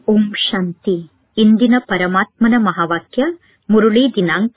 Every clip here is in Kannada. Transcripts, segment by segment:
ಓಂ ಶಾಂತಿ. ಇಂದಿನ ಪರಮಾತ್ಮನ ಮಹಾವಾಕ್ಯ ಮುರುಳಿ ದಿನಾಂಕ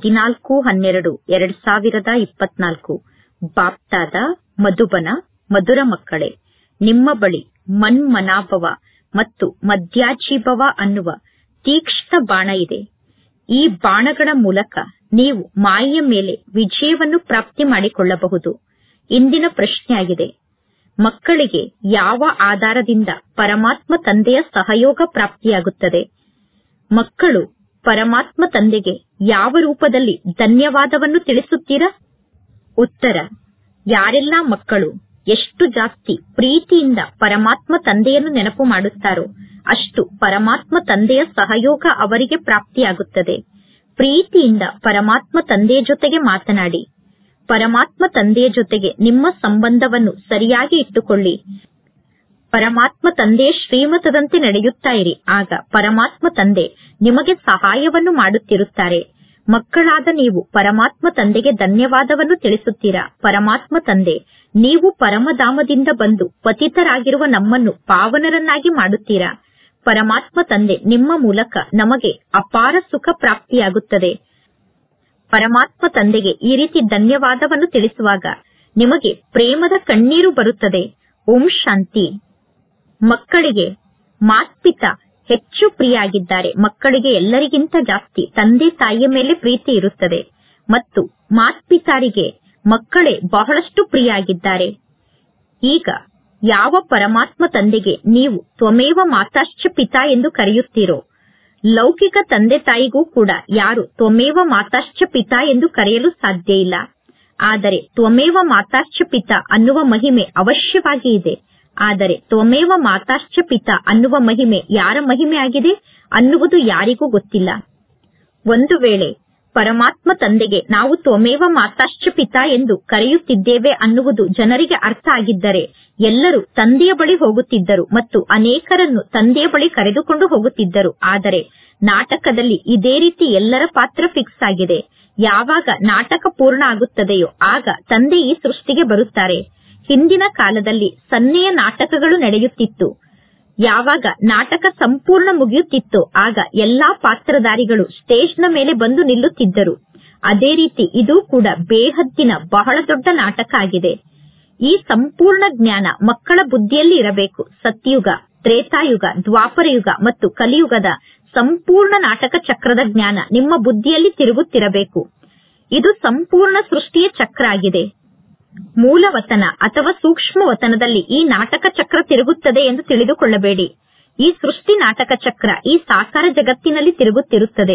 14/12/2024. ಬಾಪ್ತಾದ ಮಧುಬನ. ಮಧುರ ಮಕ್ಕಳೇ, ನಿಮ್ಮ ಬಳಿ ಮನ್ಮನಾಭವ ಮತ್ತು ಮಧ್ಯಾಜೀಭವ ಅನ್ನುವ ತೀಕ್ಷ್ಣ ಬಾಣ ಇದೆ. ಈ ಬಾಣಗಳ ಮೂಲಕ ನೀವು ಮಾಯೆಯ ಮೇಲೆ ವಿಜಯವನ್ನು ಪ್ರಾಪ್ತಿ ಮಾಡಿಕೊಳ್ಳಬಹುದು. ಇಂದಿನ ಪ್ರಶ್ನೆಯಾಗಿದೆ, ಮಕ್ಕಳಿಗೆ ಯಾವ ಆಧಾರದಿಂದ ಪರಮಾತ್ಮ ತಂದೆಯ ಸಹಯೋಗ ಪ್ರಾಪ್ತಿಯಾಗುತ್ತದೆ? ಮಕ್ಕಳು ಪರಮಾತ್ಮ ತಂದೆಗೆ ಯಾವ ರೂಪದಲ್ಲಿ ಧನ್ಯವಾದವನ್ನು ತಿಳಿಸುತ್ತೀರಾ? ಉತ್ತರ: ಯಾರೆಲ್ಲ ಮಕ್ಕಳು ಎಷ್ಟು ಜಾಸ್ತಿ ಪ್ರೀತಿಯಿಂದ ಪರಮಾತ್ಮ ತಂದೆಯನ್ನು ನೆನಪು ಮಾಡುತ್ತಾರೋ ಅಷ್ಟು ಪರಮಾತ್ಮ ತಂದೆಯ ಸಹಯೋಗ ಅವರಿಗೆ ಪ್ರಾಪ್ತಿಯಾಗುತ್ತದೆ. ಪ್ರೀತಿಯಿಂದ ಪರಮಾತ್ಮ ತಂದೆಯ ಜೊತೆಗೆ ಮಾತನಾಡಿ. ಪರಮಾತ್ಮ ತಂದೆಯ ಜೊತೆಗೆ ನಿಮ್ಮ ಸಂಬಂಧವನ್ನು ಸರಿಯಾಗಿ ಇಟ್ಟುಕೊಳ್ಳಿ. ಪರಮಾತ್ಮ ತಂದೆಯ ಶ್ರೀಮತದಂತೆ ನಡೆಯುತ್ತಾ ಇರಿ. ಆಗ ಪರಮಾತ್ಮ ತಂದೆ ನಿಮಗೆ ಸಹಾಯವನ್ನು ಮಾಡುತ್ತಿರುತ್ತಾರೆ. ಮಕ್ಕಳಾದ ನೀವು ಪರಮಾತ್ಮ ತಂದೆಗೆ ಧನ್ಯವಾದವನ್ನು ತಿಳಿಸುತ್ತೀರಾ. ಪರಮಾತ್ಮ ತಂದೆ, ನೀವು ಪರಮಧಾಮದಿಂದ ಬಂದು ಪತಿತರಾಗಿರುವ ನಮ್ಮನ್ನು ಪಾವನರನ್ನಾಗಿ ಮಾಡುತ್ತೀರಾ. ಪರಮಾತ್ಮ ತಂದೆ, ನಿಮ್ಮ ಮೂಲಕ ನಮಗೆ ಅಪಾರ ಸುಖ ಪ್ರಾಪ್ತಿಯಾಗುತ್ತದೆ. ಪರಮಾತ್ಮ ತಂದೆಗೆ ಈ ರೀತಿ ಧನ್ಯವಾದವನ್ನು ತಿಳಿಸುವಾಗ ನಿಮಗೆ ಪ್ರೇಮದ ಕಣ್ಣೀರು ಬರುತ್ತದೆ. ಓಂ ಶಾಂತಿ. ಮಕ್ಕಳಿಗೆ ಮಾತ್ಪಿತಾ ಹೆಚ್ಚು ಪ್ರಿಯ ಆಗಿದ್ದಾರೆ. ಮಕ್ಕಳಿಗೆ ಎಲ್ಲರಿಗಿಂತ ಜಾಸ್ತಿ ತಂದೆ ತಾಯಿಯ ಮೇಲೆ ಪ್ರೀತಿ ಇರುತ್ತದೆ ಮತ್ತು ಮಾತ್ಪಿತಾರಿಗೆ ಮಕ್ಕಳೇ ಬಹಳಷ್ಟು ಪ್ರಿಯ ಆಗಿದ್ದಾರೆ. ಈಗ ಯಾವ ಪರಮಾತ್ಮ ತಂದೆಗೆ ನೀವು ತ್ವಮೇವ ಮಾತಾಶ್ಚ ಪಿತಾ ಎಂದು ಕರೆಯುತ್ತೀರೋ, ಲೌಕಿಕ ತಂದೆ ತಾಯಿಗೂ ಕೂಡ ಯಾರು ತ್ವಮೇವ ಮಾತಾಶ್ಚ ಪಿತಾ ಎಂದು ಕರೆಯಲು ಸಾಧ್ಯ ಇಲ್ಲ. ಆದರೆ ತ್ವಮೇವ ಮಾತಾಶ್ಚ ಪಿತಾ ಅನ್ನುವ ಮಹಿಮೆ ಅವಶ್ಯವಾಗಿ ಇದೆ. ಆದರೆ ತ್ವಮೇವ ಮಾತಾಶ್ಚ ಪಿತಾ ಅನ್ನುವ ಮಹಿಮೆ ಯಾರ ಮಹಿಮೆ ಆಗಿದೆ ಅನ್ನುವುದು ಯಾರಿಗೂ ಗೊತ್ತಿಲ್ಲ. ಒಂದು ವೇಳೆ ಪರಮಾತ್ಮ ತಂದೆಗೆ ನಾವು ತ್ವಮೇವ ಮಾತಾಶ್ಚ ಪಿತಾ ಎಂದು ಕರೆಯುತ್ತಿದ್ದೇವೆ ಅನ್ನುವುದು ಜನರಿಗೆ ಅರ್ಥ ಆಗಿದ್ದರೆ ಎಲ್ಲರೂ ತಂದೆಯ ಬಳಿ ಹೋಗುತ್ತಿದ್ದರು ಮತ್ತು ಅನೇಕರನ್ನು ತಂದೆಯ ಬಳಿ ಕರೆದುಕೊಂಡು ಹೋಗುತ್ತಿದ್ದರು. ಆದರೆ ನಾಟಕದಲ್ಲಿ ಇದೇ ರೀತಿ ಎಲ್ಲರ ಪಾತ್ರ ಫಿಕ್ಸ್ ಆಗಿದೆ. ಯಾವಾಗ ನಾಟಕ ಪೂರ್ಣ ಆಗುತ್ತದೆಯೋ ಆಗ ತಂದೆ ಈ ಸೃಷ್ಟಿಗೆ ಬರುತ್ತಾರೆ. ಹಿಂದಿನ ಕಾಲದಲ್ಲಿ ಸನ್ನೆಯ ನಾಟಕಗಳು ನಡೆಯುತ್ತಿತ್ತು. ಯಾವಾಗ ನಾಟಕ ಸಂಪೂರ್ಣ ಮುಗಿಯುತ್ತಿತ್ತೋ ಆಗ ಎಲ್ಲಾ ಪಾತ್ರಧಾರಿಗಳು ಸ್ಟೇಜ್ನ ಮೇಲೆ ಬಂದು ನಿಲ್ಲುತ್ತಿದ್ದರು. ಅದೇ ರೀತಿ ಇದು ಕೂಡ ಬೇಹದ್ದಿನ ಬಹಳ ದೊಡ್ಡ ನಾಟಕ ಆಗಿದೆ. ಈ ಸಂಪೂರ್ಣ ಜ್ಞಾನ ಮಕ್ಕಳ ಬುದ್ಧಿಯಲ್ಲಿ ಇರಬೇಕು. ಸತ್ಯುಗ, ತ್ರೇತಾಯುಗ, ದ್ವಾಪರಯುಗ ಮತ್ತು ಕಲಿಯುಗದ ಸಂಪೂರ್ಣ ನಾಟಕ ಚಕ್ರದ ಜ್ಞಾನ ನಿಮ್ಮ ಬುದ್ಧಿಯಲ್ಲಿ ತಿರುಗುತ್ತಿರಬೇಕು. ಇದು ಸಂಪೂರ್ಣ ಸೃಷ್ಟಿಯ ಚಕ್ರ ಆಗಿದೆ. ಮೂಲವತನ ಅಥವಾ ಸೂಕ್ಷ್ಮ ವತನದಲ್ಲಿ ಈ ನಾಟಕ ಚಕ್ರ ತಿರುಗುತ್ತದೆ ಎಂದು ತಿಳಿದುಕೊಳ್ಳಬೇಡಿ. ಈ ಸೃಷ್ಟಿ ನಾಟಕ ಚಕ್ರ ಈ ಸಾಕಾರ ಜಗತ್ತಿನಲ್ಲಿ ತಿರುಗುತ್ತಿರುತ್ತದೆ.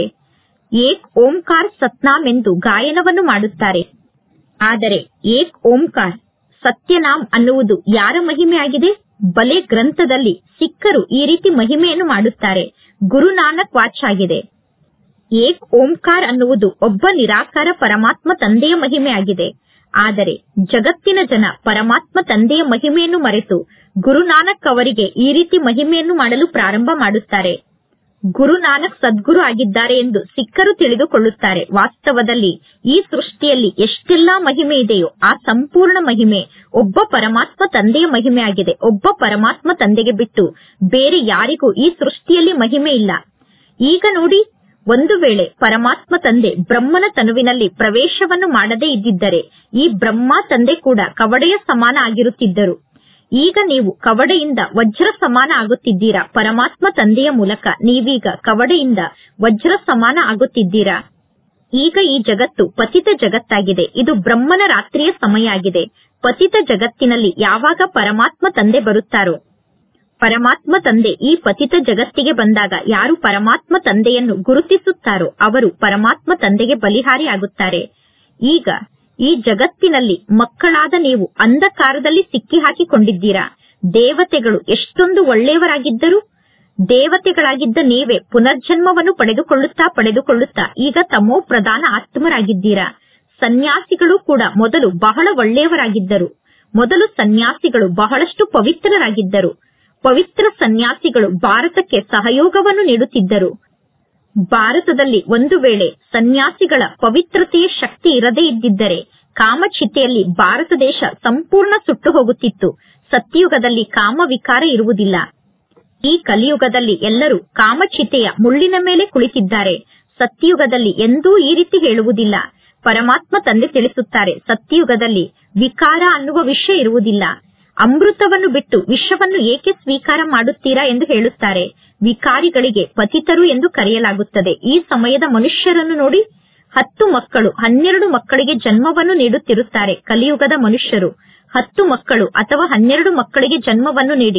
ಏಕ್ ಓಂಕಾರ್ ಸತ್ನಾಮ್ ಎಂದು ಗಾಯನವನ್ನು ಮಾಡುತ್ತಾರೆ. ಆದರೆ ಏಕ್ ಓಂಕಾರ್ ಸತ್ಯನಾಮ್ ಅನ್ನುವುದು ಯಾರ ಮಹಿಮೆ ಆಗಿದೆ? ಬಲೆ ಗ್ರಂಥದಲ್ಲಿ ಸಿಖ್ಖರು ಈ ರೀತಿ ಮಹಿಮೆಯನ್ನು ಮಾಡುತ್ತಾರೆ. ಗುರುನಾನಕ್ ವಾಚ್ ಆಗಿದೆ. ಏಕ್ ಓಂಕಾರ್ ಅನ್ನುವುದು ಒಬ್ಬ ನಿರಾಕಾರ ಪರಮಾತ್ಮ ತಂದೆಯ ಮಹಿಮೆ ಆಗಿದೆ. ಆದರೆ ಜಗತ್ತಿನ ಜನ ಪರಮಾತ್ಮ ತಂದೆಯ ಮಹಿಮೆಯನ್ನು ಮರೆತು ಗುರುನಾನಕ್ ಅವರಿಗೆ ಈ ರೀತಿ ಮಹಿಮೆಯನ್ನು ಮಾಡಲು ಪ್ರಾರಂಭ ಮಾಡುತ್ತಾರೆ. ಗುರುನಾನಕ್ ಸದ್ಗುರು ಆಗಿದ್ದಾರೆ ಎಂದು ಸಿಖ್ಖರು ತಿಳಿದುಕೊಳ್ಳುತ್ತಾರೆ. ವಾಸ್ತವದಲ್ಲಿ ಈ ಸೃಷ್ಟಿಯಲ್ಲಿ ಎಷ್ಟೆಲ್ಲಾ ಮಹಿಮೆ ಇದೆಯೋ ಆ ಸಂಪೂರ್ಣ ಮಹಿಮೆ ಒಬ್ಬ ಪರಮಾತ್ಮ ತಂದೆಯ ಮಹಿಮೆ ಆಗಿದೆ. ಒಬ್ಬ ಪರಮಾತ್ಮ ತಂದೆಗೆ ಬಿಟ್ಟು ಬೇರೆ ಯಾರಿಗೂ ಈ ಸೃಷ್ಟಿಯಲ್ಲಿ ಮಹಿಮೆ ಇಲ್ಲ. ಈಗ ನೋಡಿ, ಒಂದು ವೇಳೆ ಪರಮಾತ್ಮ ತಂದೆ ಬ್ರಹ್ಮನ ತನುವಿನಲ್ಲಿ ಪ್ರವೇಶವನ್ನು ಮಾಡದೇ ಇದ್ದಿದ್ದರೆ ಈ ಬ್ರಹ್ಮ ತಂದೆ ಕೂಡ ಕವಡೆಯ ಸಮಾನ ಆಗಿರುತ್ತಿದ್ದರು. ಈಗ ನೀವು ಕವಡೆಯಿಂದ ವಜ್ರ ಸಮಾನ ಆಗುತ್ತಿದ್ದೀರಾ. ಪರಮಾತ್ಮ ತಂದೆಯ ಮೂಲಕ ನೀವೀಗ ಕವಡೆಯಿಂದ ವಜ್ರ ಸಮಾನ ಆಗುತ್ತಿದ್ದೀರಾ. ಈಗ ಈ ಜಗತ್ತು ಪತಿತ ಜಗತ್ತಾಗಿದೆ. ಇದು ಬ್ರಹ್ಮನ ರಾತ್ರಿಯ ಸಮಯ ಆಗಿದೆ. ಪತಿತ ಜಗತ್ತಿನಲ್ಲಿ ಯಾವಾಗ ಪರಮಾತ್ಮ ತಂದೆ ಬರುತ್ತಾರೋ, ಪರಮಾತ್ಮ ತಂದೆ ಈ ಪತಿತ ಜಗತ್ತಿಗೆ ಬಂದಾಗ ಯಾರು ಪರಮಾತ್ಮ ತಂದೆಯನ್ನು ಗುರುತಿಸುತ್ತಾರೋ ಅವರು ಪರಮಾತ್ಮ ತಂದೆಗೆ ಬಲಿಹಾರಿ ಆಗುತ್ತಾರೆ. ಈಗ ಈ ಜಗತ್ತಿನಲ್ಲಿ ಮಕ್ಕಳಾದ ನೀವು ಅಂಧಕಾರದಲ್ಲಿ ಸಿಕ್ಕಿ ಹಾಕಿಕೊಂಡಿದ್ದೀರಾ. ದೇವತೆಗಳು ಎಷ್ಟೊಂದು ಒಳ್ಳೆಯವರಾಗಿದ್ದರು. ದೇವತೆಗಳಾಗಿದ್ದ ನೀವೇ ಪುನರ್ಜನ್ಮವನ್ನು ಪಡೆದುಕೊಳ್ಳುತ್ತಾ ಈಗ ತಮೋ ಪ್ರಧಾನ ಆತ್ಮರಾಗಿದ್ದೀರಾ. ಸನ್ಯಾಸಿಗಳು ಕೂಡ ಮೊದಲು ಬಹಳ ಒಳ್ಳೆಯವರಾಗಿದ್ದರು. ಮೊದಲು ಸನ್ಯಾಸಿಗಳು ಬಹಳಷ್ಟು ಪವಿತ್ರರಾಗಿದ್ದರು. ಪವಿತ್ರ ಸನ್ಯಾಸಿಗಳು ಭಾರತಕ್ಕೆ ಸಹಯೋಗವನ್ನು ನೀಡುತ್ತಿದ್ದರು. ಭಾರತದಲ್ಲಿ ಒಂದು ವೇಳೆ ಸನ್ಯಾಸಿಗಳ ಪವಿತ್ರತೆಯ ಶಕ್ತಿ ಇರದೇ ಇದ್ದಿದ್ದರೆ ಕಾಮಚಿತೆಯಲ್ಲಿ ಭಾರತ ದೇಶ ಸಂಪೂರ್ಣ ಸುಟ್ಟು ಹೋಗುತ್ತಿತ್ತು. ಸತ್ಯಯುಗದಲ್ಲಿ ಕಾಮ ವಿಕಾರ ಇರುವುದಿಲ್ಲ. ಈ ಕಲಿಯುಗದಲ್ಲಿ ಎಲ್ಲರೂ ಕಾಮಚಿತೆಯ ಮುಳ್ಳಿನ ಮೇಲೆ ಕುಳಿತಿದ್ದಾರೆ. ಸತ್ಯಯುಗದಲ್ಲಿ ಎಂದೂ ಈ ರೀತಿ ಹೇಳುವುದಿಲ್ಲ. ಪರಮಾತ್ಮ ತಂದೆ ತಿಳಿಸುತ್ತಾರೆ, ಸತ್ಯಯುಗದಲ್ಲಿ ವಿಕಾರ ಅನ್ನುವ ವಿಷಯ ಇರುವುದಿಲ್ಲ. ಅಮೃತವನ್ನು ಬಿಟ್ಟು ವಿಷವನ್ನು ಏಕೆ ಸ್ವೀಕಾರ ಮಾಡುತ್ತೀರಾ ಎಂದು ಹೇಳುತ್ತಾರೆ. ವಿಕಾರಿಗಳಿಗೆ ಪತಿತರು ಎಂದು ಕರೆಯಲಾಗುತ್ತದೆ. ಈ ಸಮಯದ ಮನುಷ್ಯರನ್ನು ನೋಡಿ, 10 ಮಕ್ಕಳು 12 ಮಕ್ಕಳಿಗೆ ಜನ್ಮವನ್ನು ನೀಡುತ್ತಿರುತ್ತಾರೆ. ಕಲಿಯುಗದ ಮನುಷ್ಯರು 10 ಮಕ್ಕಳು ಅಥವಾ 12 ಮಕ್ಕಳಿಗೆ ಜನ್ಮವನ್ನು ನೀಡಿ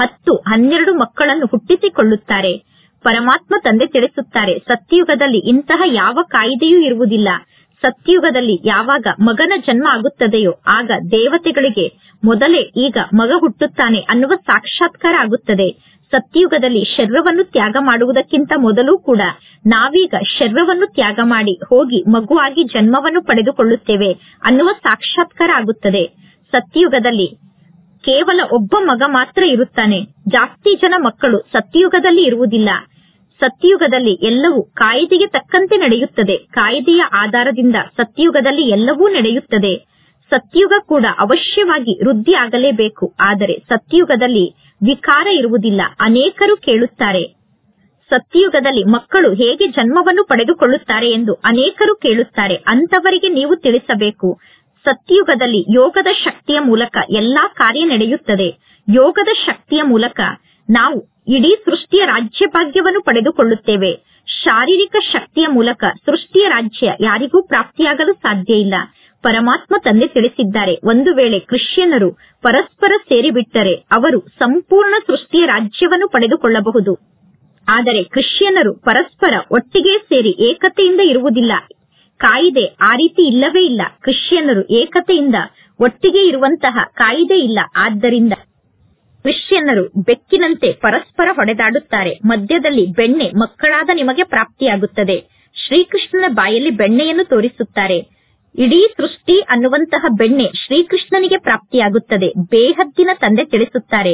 10-12 ಮಕ್ಕಳನ್ನು ಹುಟ್ಟಿಸಿಕೊಳ್ಳುತ್ತಾರೆ. ಪರಮಾತ್ಮ ತಂದೆ ತಿಳಿಸುತ್ತಾರೆ, ಸತ್ಯಯುಗದಲ್ಲಿ ಇಂತಹ ಯಾವ ಕಾಯಿದೆಯೂ ಇರುವುದಿಲ್ಲ. ಸತ್ಯಯುಗದಲ್ಲಿ ಯಾವಾಗ ಮಗನ ಜನ್ಮ ಆಗುತ್ತದೆಯೋ ಆಗ ದೇವತೆಗಳಿಗೆ ಮೊದಲೇ ಈಗ ಮಗ ಹುಟ್ಟುತ್ತಾನೆ ಅನ್ನುವ ಸಾಕ್ಷಾತ್ಕಾರ ಆಗುತ್ತದೆ. ಸತ್ಯಯುಗದಲ್ಲಿ ಶರೀರವನ್ನು ತ್ಯಾಗ ಮಾಡುವುದಕ್ಕಿಂತ ಮೊದಲು ಕೂಡ ನಾವೀಗ ಶರೀರವನ್ನು ತ್ಯಾಗ ಮಾಡಿ ಹೋಗಿ ಮಗುವಾಗಿ ಜನ್ಮವನ್ನು ಪಡೆದುಕೊಳ್ಳುತ್ತೇವೆ ಅನ್ನುವ ಸಾಕ್ಷಾತ್ಕಾರ ಆಗುತ್ತದೆ. ಸತ್ಯಯುಗದಲ್ಲಿ ಕೇವಲ ಒಬ್ಬ ಮಗ ಮಾತ್ರ ಇರುತ್ತಾನೆ. ಜಾಸ್ತಿ ಜನ ಮಕ್ಕಳು ಸತ್ಯಯುಗದಲ್ಲಿ ಇರುವುದಿಲ್ಲ. ಸತ್ಯಯುಗದಲ್ಲಿ ಎಲ್ಲವೂ ಕಾಯ್ದೆಗೆ ತಕ್ಕಂತೆ ನಡೆಯುತ್ತದೆ. ಕಾಯ್ದೆಯ ಆಧಾರದಿಂದ ಸತ್ಯಯುಗದಲ್ಲಿ ಎಲ್ಲವೂ ನಡೆಯುತ್ತದೆ. ಸತ್ಯಯುಗ ಕೂಡ ಅವಶ್ಯವಾಗಿ ವೃದ್ಧಿ ಆಗಲೇಬೇಕು. ಆದರೆ ಸತ್ಯಯುಗದಲ್ಲಿ ವಿಕಾರ ಇರುವುದಿಲ್ಲ. ಅನೇಕರು ಕೇಳುತ್ತಾರೆ, ಸತ್ಯಯುಗದಲ್ಲಿ ಮಕ್ಕಳು ಹೇಗೆ ಜನ್ಮವನ್ನು ಪಡೆದುಕೊಳ್ಳುತ್ತಾರೆ ಎಂದು ಅನೇಕರು ಕೇಳುತ್ತಾರೆ. ಅಂತವರಿಗೆ ನೀವು ತಿಳಿಸಬೇಕು, ಸತ್ಯಯುಗದಲ್ಲಿ ಯೋಗದ ಶಕ್ತಿಯ ಮೂಲಕ ಎಲ್ಲಾ ಕಾರ್ಯ ನಡೆಯುತ್ತದೆ. ಯೋಗದ ಶಕ್ತಿಯ ಮೂಲಕ ನಾವು ಇಡೀ ಸೃಷ್ಟಿಯ ರಾಜ್ಯಭಾಗ್ಯವನ್ನು ಪಡೆದುಕೊಳ್ಳುತ್ತೇವೆ. ಶಾರೀರಿಕ ಶಕ್ತಿಯ ಮೂಲಕ ಸೃಷ್ಟಿಯ ರಾಜ್ಯ ಯಾರಿಗೂ ಪ್ರಾಪ್ತಿಯಾಗಲು ಸಾಧ್ಯ ಇಲ್ಲ. ಪರಮಾತ್ಮ ತಂದೆ ತಿಳಿಸಿದ್ದಾರೆ, ಒಂದು ವೇಳೆ ಕ್ರಿಶ್ಚಿಯನ್ನರು ಪರಸ್ಪರ ಸೇರಿಬಿಟ್ಟರೆ ಅವರು ಸಂಪೂರ್ಣ ಸೃಷ್ಟಿಯ ರಾಜ್ಯವನ್ನು ಪಡೆದುಕೊಳ್ಳಬಹುದು. ಆದರೆ ಕ್ರಿಶ್ಚಿಯನ್ನರು ಪರಸ್ಪರ ಒಟ್ಟಿಗೆ ಸೇರಿ ಏಕತೆಯಿಂದ ಇರುವುದಿಲ್ಲ. ಕಾಯಿದೆ ಆ ರೀತಿ ಇಲ್ಲವೇ ಇಲ್ಲ. ಕ್ರಿಶ್ಚಿಯನ್ನರು ಏಕತೆಯಿಂದ ಒಟ್ಟಿಗೆ ಇರುವಂತಹ ಕಾಯಿದೆ ಇಲ್ಲ. ಆದ್ದರಿಂದ ಕ್ರಿಶ್ಚಿಯನ್ನರು ಬೆಕ್ಕಿನಂತೆ ಪರಸ್ಪರ ಹೊಡೆದಾಡುತ್ತಾರೆ. ಮಧ್ಯದಲ್ಲಿ ಬೆಣ್ಣೆ ಮಕ್ಕಳಾದ ನಿಮಗೆ ಪ್ರಾಪ್ತಿಯಾಗುತ್ತದೆ. ಶ್ರೀಕೃಷ್ಣನ ಬಾಯಲ್ಲಿ ಬೆಣ್ಣೆಯನ್ನು ತೋರಿಸುತ್ತಾರೆ. ಇಡೀ ಸೃಷ್ಟಿ ಅನ್ನುವಂತಹ ಬೆಣ್ಣೆ ಶ್ರೀಕೃಷ್ಣನಿಗೆ ಪ್ರಾಪ್ತಿಯಾಗುತ್ತದೆ. ಬೇಹದ್ದಿನ ತಂದೆ ತಿಳಿಸುತ್ತಾರೆ,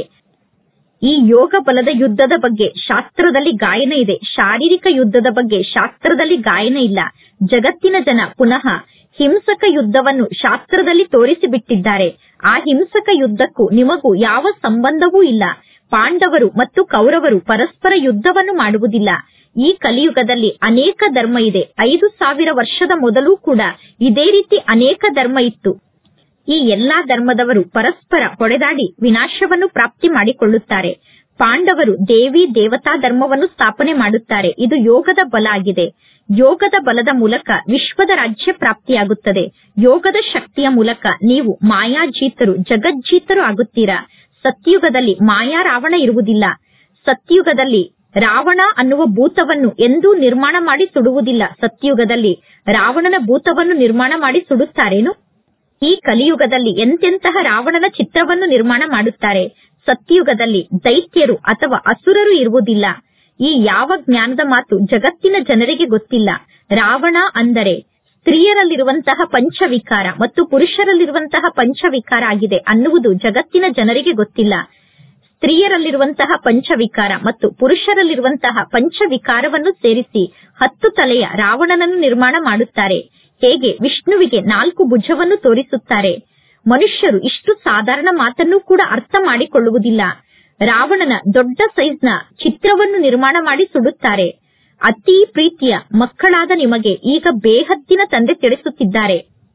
ಈ ಯೋಗ ಬಲದ ಯುದ್ಧದ ಬಗ್ಗೆ ಶಾಸ್ತ್ರದಲ್ಲಿ ಗಾಯನ ಇದೆ. ಶಾರೀರಿಕ ಯುದ್ಧದ ಬಗ್ಗೆ ಶಾಸ್ತ್ರದಲ್ಲಿ ಗಾಯನ ಇಲ್ಲ. ಜಗತ್ತಿನ ಜನ ಪುನಃ ಹಿಂಸಕ ಯುದ್ಧವನ್ನು ಶಾಸ್ತ್ರದಲ್ಲಿ ತೋರಿಸಿಬಿಟ್ಟಿದ್ದಾರೆ. ಆ ಹಿಂಸಕ ಯುದ್ಧಕ್ಕೂ ನಿಮಗೂ ಯಾವ ಸಂಬಂಧವೂ ಇಲ್ಲ. ಪಾಂಡವರು ಮತ್ತು ಕೌರವರು ಪರಸ್ಪರ ಯುದ್ಧವನ್ನು ಮಾಡುವುದಿಲ್ಲ. ಈ ಕಲಿಯುಗದಲ್ಲಿ ಅನೇಕ ಧರ್ಮ ಇದೆ. 5000 ವರ್ಷದ ಮೊದಲು ಕೂಡ ಇದೇ ರೀತಿ ಅನೇಕ ಧರ್ಮ ಇತ್ತು. ಈ ಎಲ್ಲಾ ಧರ್ಮದವರು ಪರಸ್ಪರ ಹೊಡೆದಾಡಿ ವಿನಾಶವನ್ನು ಪ್ರಾಪ್ತಿ ಮಾಡಿಕೊಳ್ಳುತ್ತಾರೆ. ಪಾಂಡವರು ದೇವಿ ದೇವತಾ ಧರ್ಮವನ್ನು ಸ್ಥಾಪನೆ ಮಾಡುತ್ತಾರೆ. ಇದು ಯೋಗದ ಬಲ ಆಗಿದೆ. ಯೋಗದ ಬಲದ ಮೂಲಕ ವಿಶ್ವದ ರಾಜ್ಯ ಪ್ರಾಪ್ತಿಯಾಗುತ್ತದೆ. ಯೋಗದ ಶಕ್ತಿಯ ಮೂಲಕ ನೀವು ಮಾಯಾಜೀತರು ಜಗಜ್ಜೀತರು ಆಗುತ್ತೀರಾ. ಸತ್ಯಯುಗದಲ್ಲಿ ಮಾಯಾ ರಾವಣ ಇರುವುದಿಲ್ಲ. ಸತ್ಯಯುಗದಲ್ಲಿ ರಾವಣ ಅನ್ನುವ ಭೂತವನ್ನು ಎಂದೂ ನಿರ್ಮಾಣ ಮಾಡಿ ಸುಡುವುದಿಲ್ಲ. ಸತ್ಯಯುಗದಲ್ಲಿ ರಾವಣನ ಭೂತವನ್ನು ನಿರ್ಮಾಣ ಮಾಡಿ ಸುಡುತ್ತಾರೇನು? ಈ ಕಲಿಯುಗದಲ್ಲಿ ಎಂತೆಂತಹ ರಾವಣನ ಚಿತ್ರವನ್ನು ನಿರ್ಮಾಣ ಮಾಡುತ್ತಾರೆ. ಸತ್ಯಯುಗದಲ್ಲಿ ದೈತ್ಯರು ಅಥವಾ ಅಸುರರು ಇರುವುದಿಲ್ಲ. ಈ ಯಾವ ಜ್ಞಾನದ ಮಾತು ಜಗತ್ತಿನ ಜನರಿಗೆ ಗೊತ್ತಿಲ್ಲ. ರಾವಣ ಅಂದರೆ ಸ್ತ್ರೀಯರಲ್ಲಿರುವಂತಹ ಪಂಚವಿಕಾರ ಮತ್ತು ಪುರುಷರಲ್ಲಿರುವಂತಹ ಪಂಚವಿಕಾರ ಆಗಿದೆ ಅನ್ನುವುದು ಜಗತ್ತಿನ ಜನರಿಗೆ ಗೊತ್ತಿಲ್ಲ. ಸ್ತ್ರೀಯರಲ್ಲಿರುವಂತಹ ಪಂಚವಿಕಾರ ಮತ್ತು ಪುರುಷರಲ್ಲಿರುವಂತಹ ಪಂಚವಿಕಾರವನ್ನು ಸೇರಿಸಿ 10 ತಲೆಯ ರಾವಣನನ್ನು ನಿರ್ಮಾಣ ಮಾಡುತ್ತಾರೆ. ಹೇಗೆ ವಿಷ್ಣುವಿಗೆ 4 ಭುಜವನ್ನು ತೋರಿಸುತ್ತಾರೆ. ಮನುಷ್ಯರು ಇಷ್ಟು ಸಾಧಾರಣ ಮಾತನ್ನು ಕೂಡ ಅರ್ಥ ಮಾಡಿಕೊಳ್ಳುವುದಿಲ್ಲ. ರಾವಣನ ದೊಡ್ಡ ಸೈಜ್ನ ಚಿತ್ರವನ್ನು ನಿರ್ಮಾಣ ಮಾಡಿ ಸುಡುತ್ತಾರೆ. ಅತಿ ಪ್ರೀತಿಯ ಮಕ್ಕಳಾದ ನಿಮಗೆ ಈಗ ಬೇಹದ್ದಿನ ತಂದೆ ತಿಳಿಸುತ್ತಿದ್ದಾರೆ.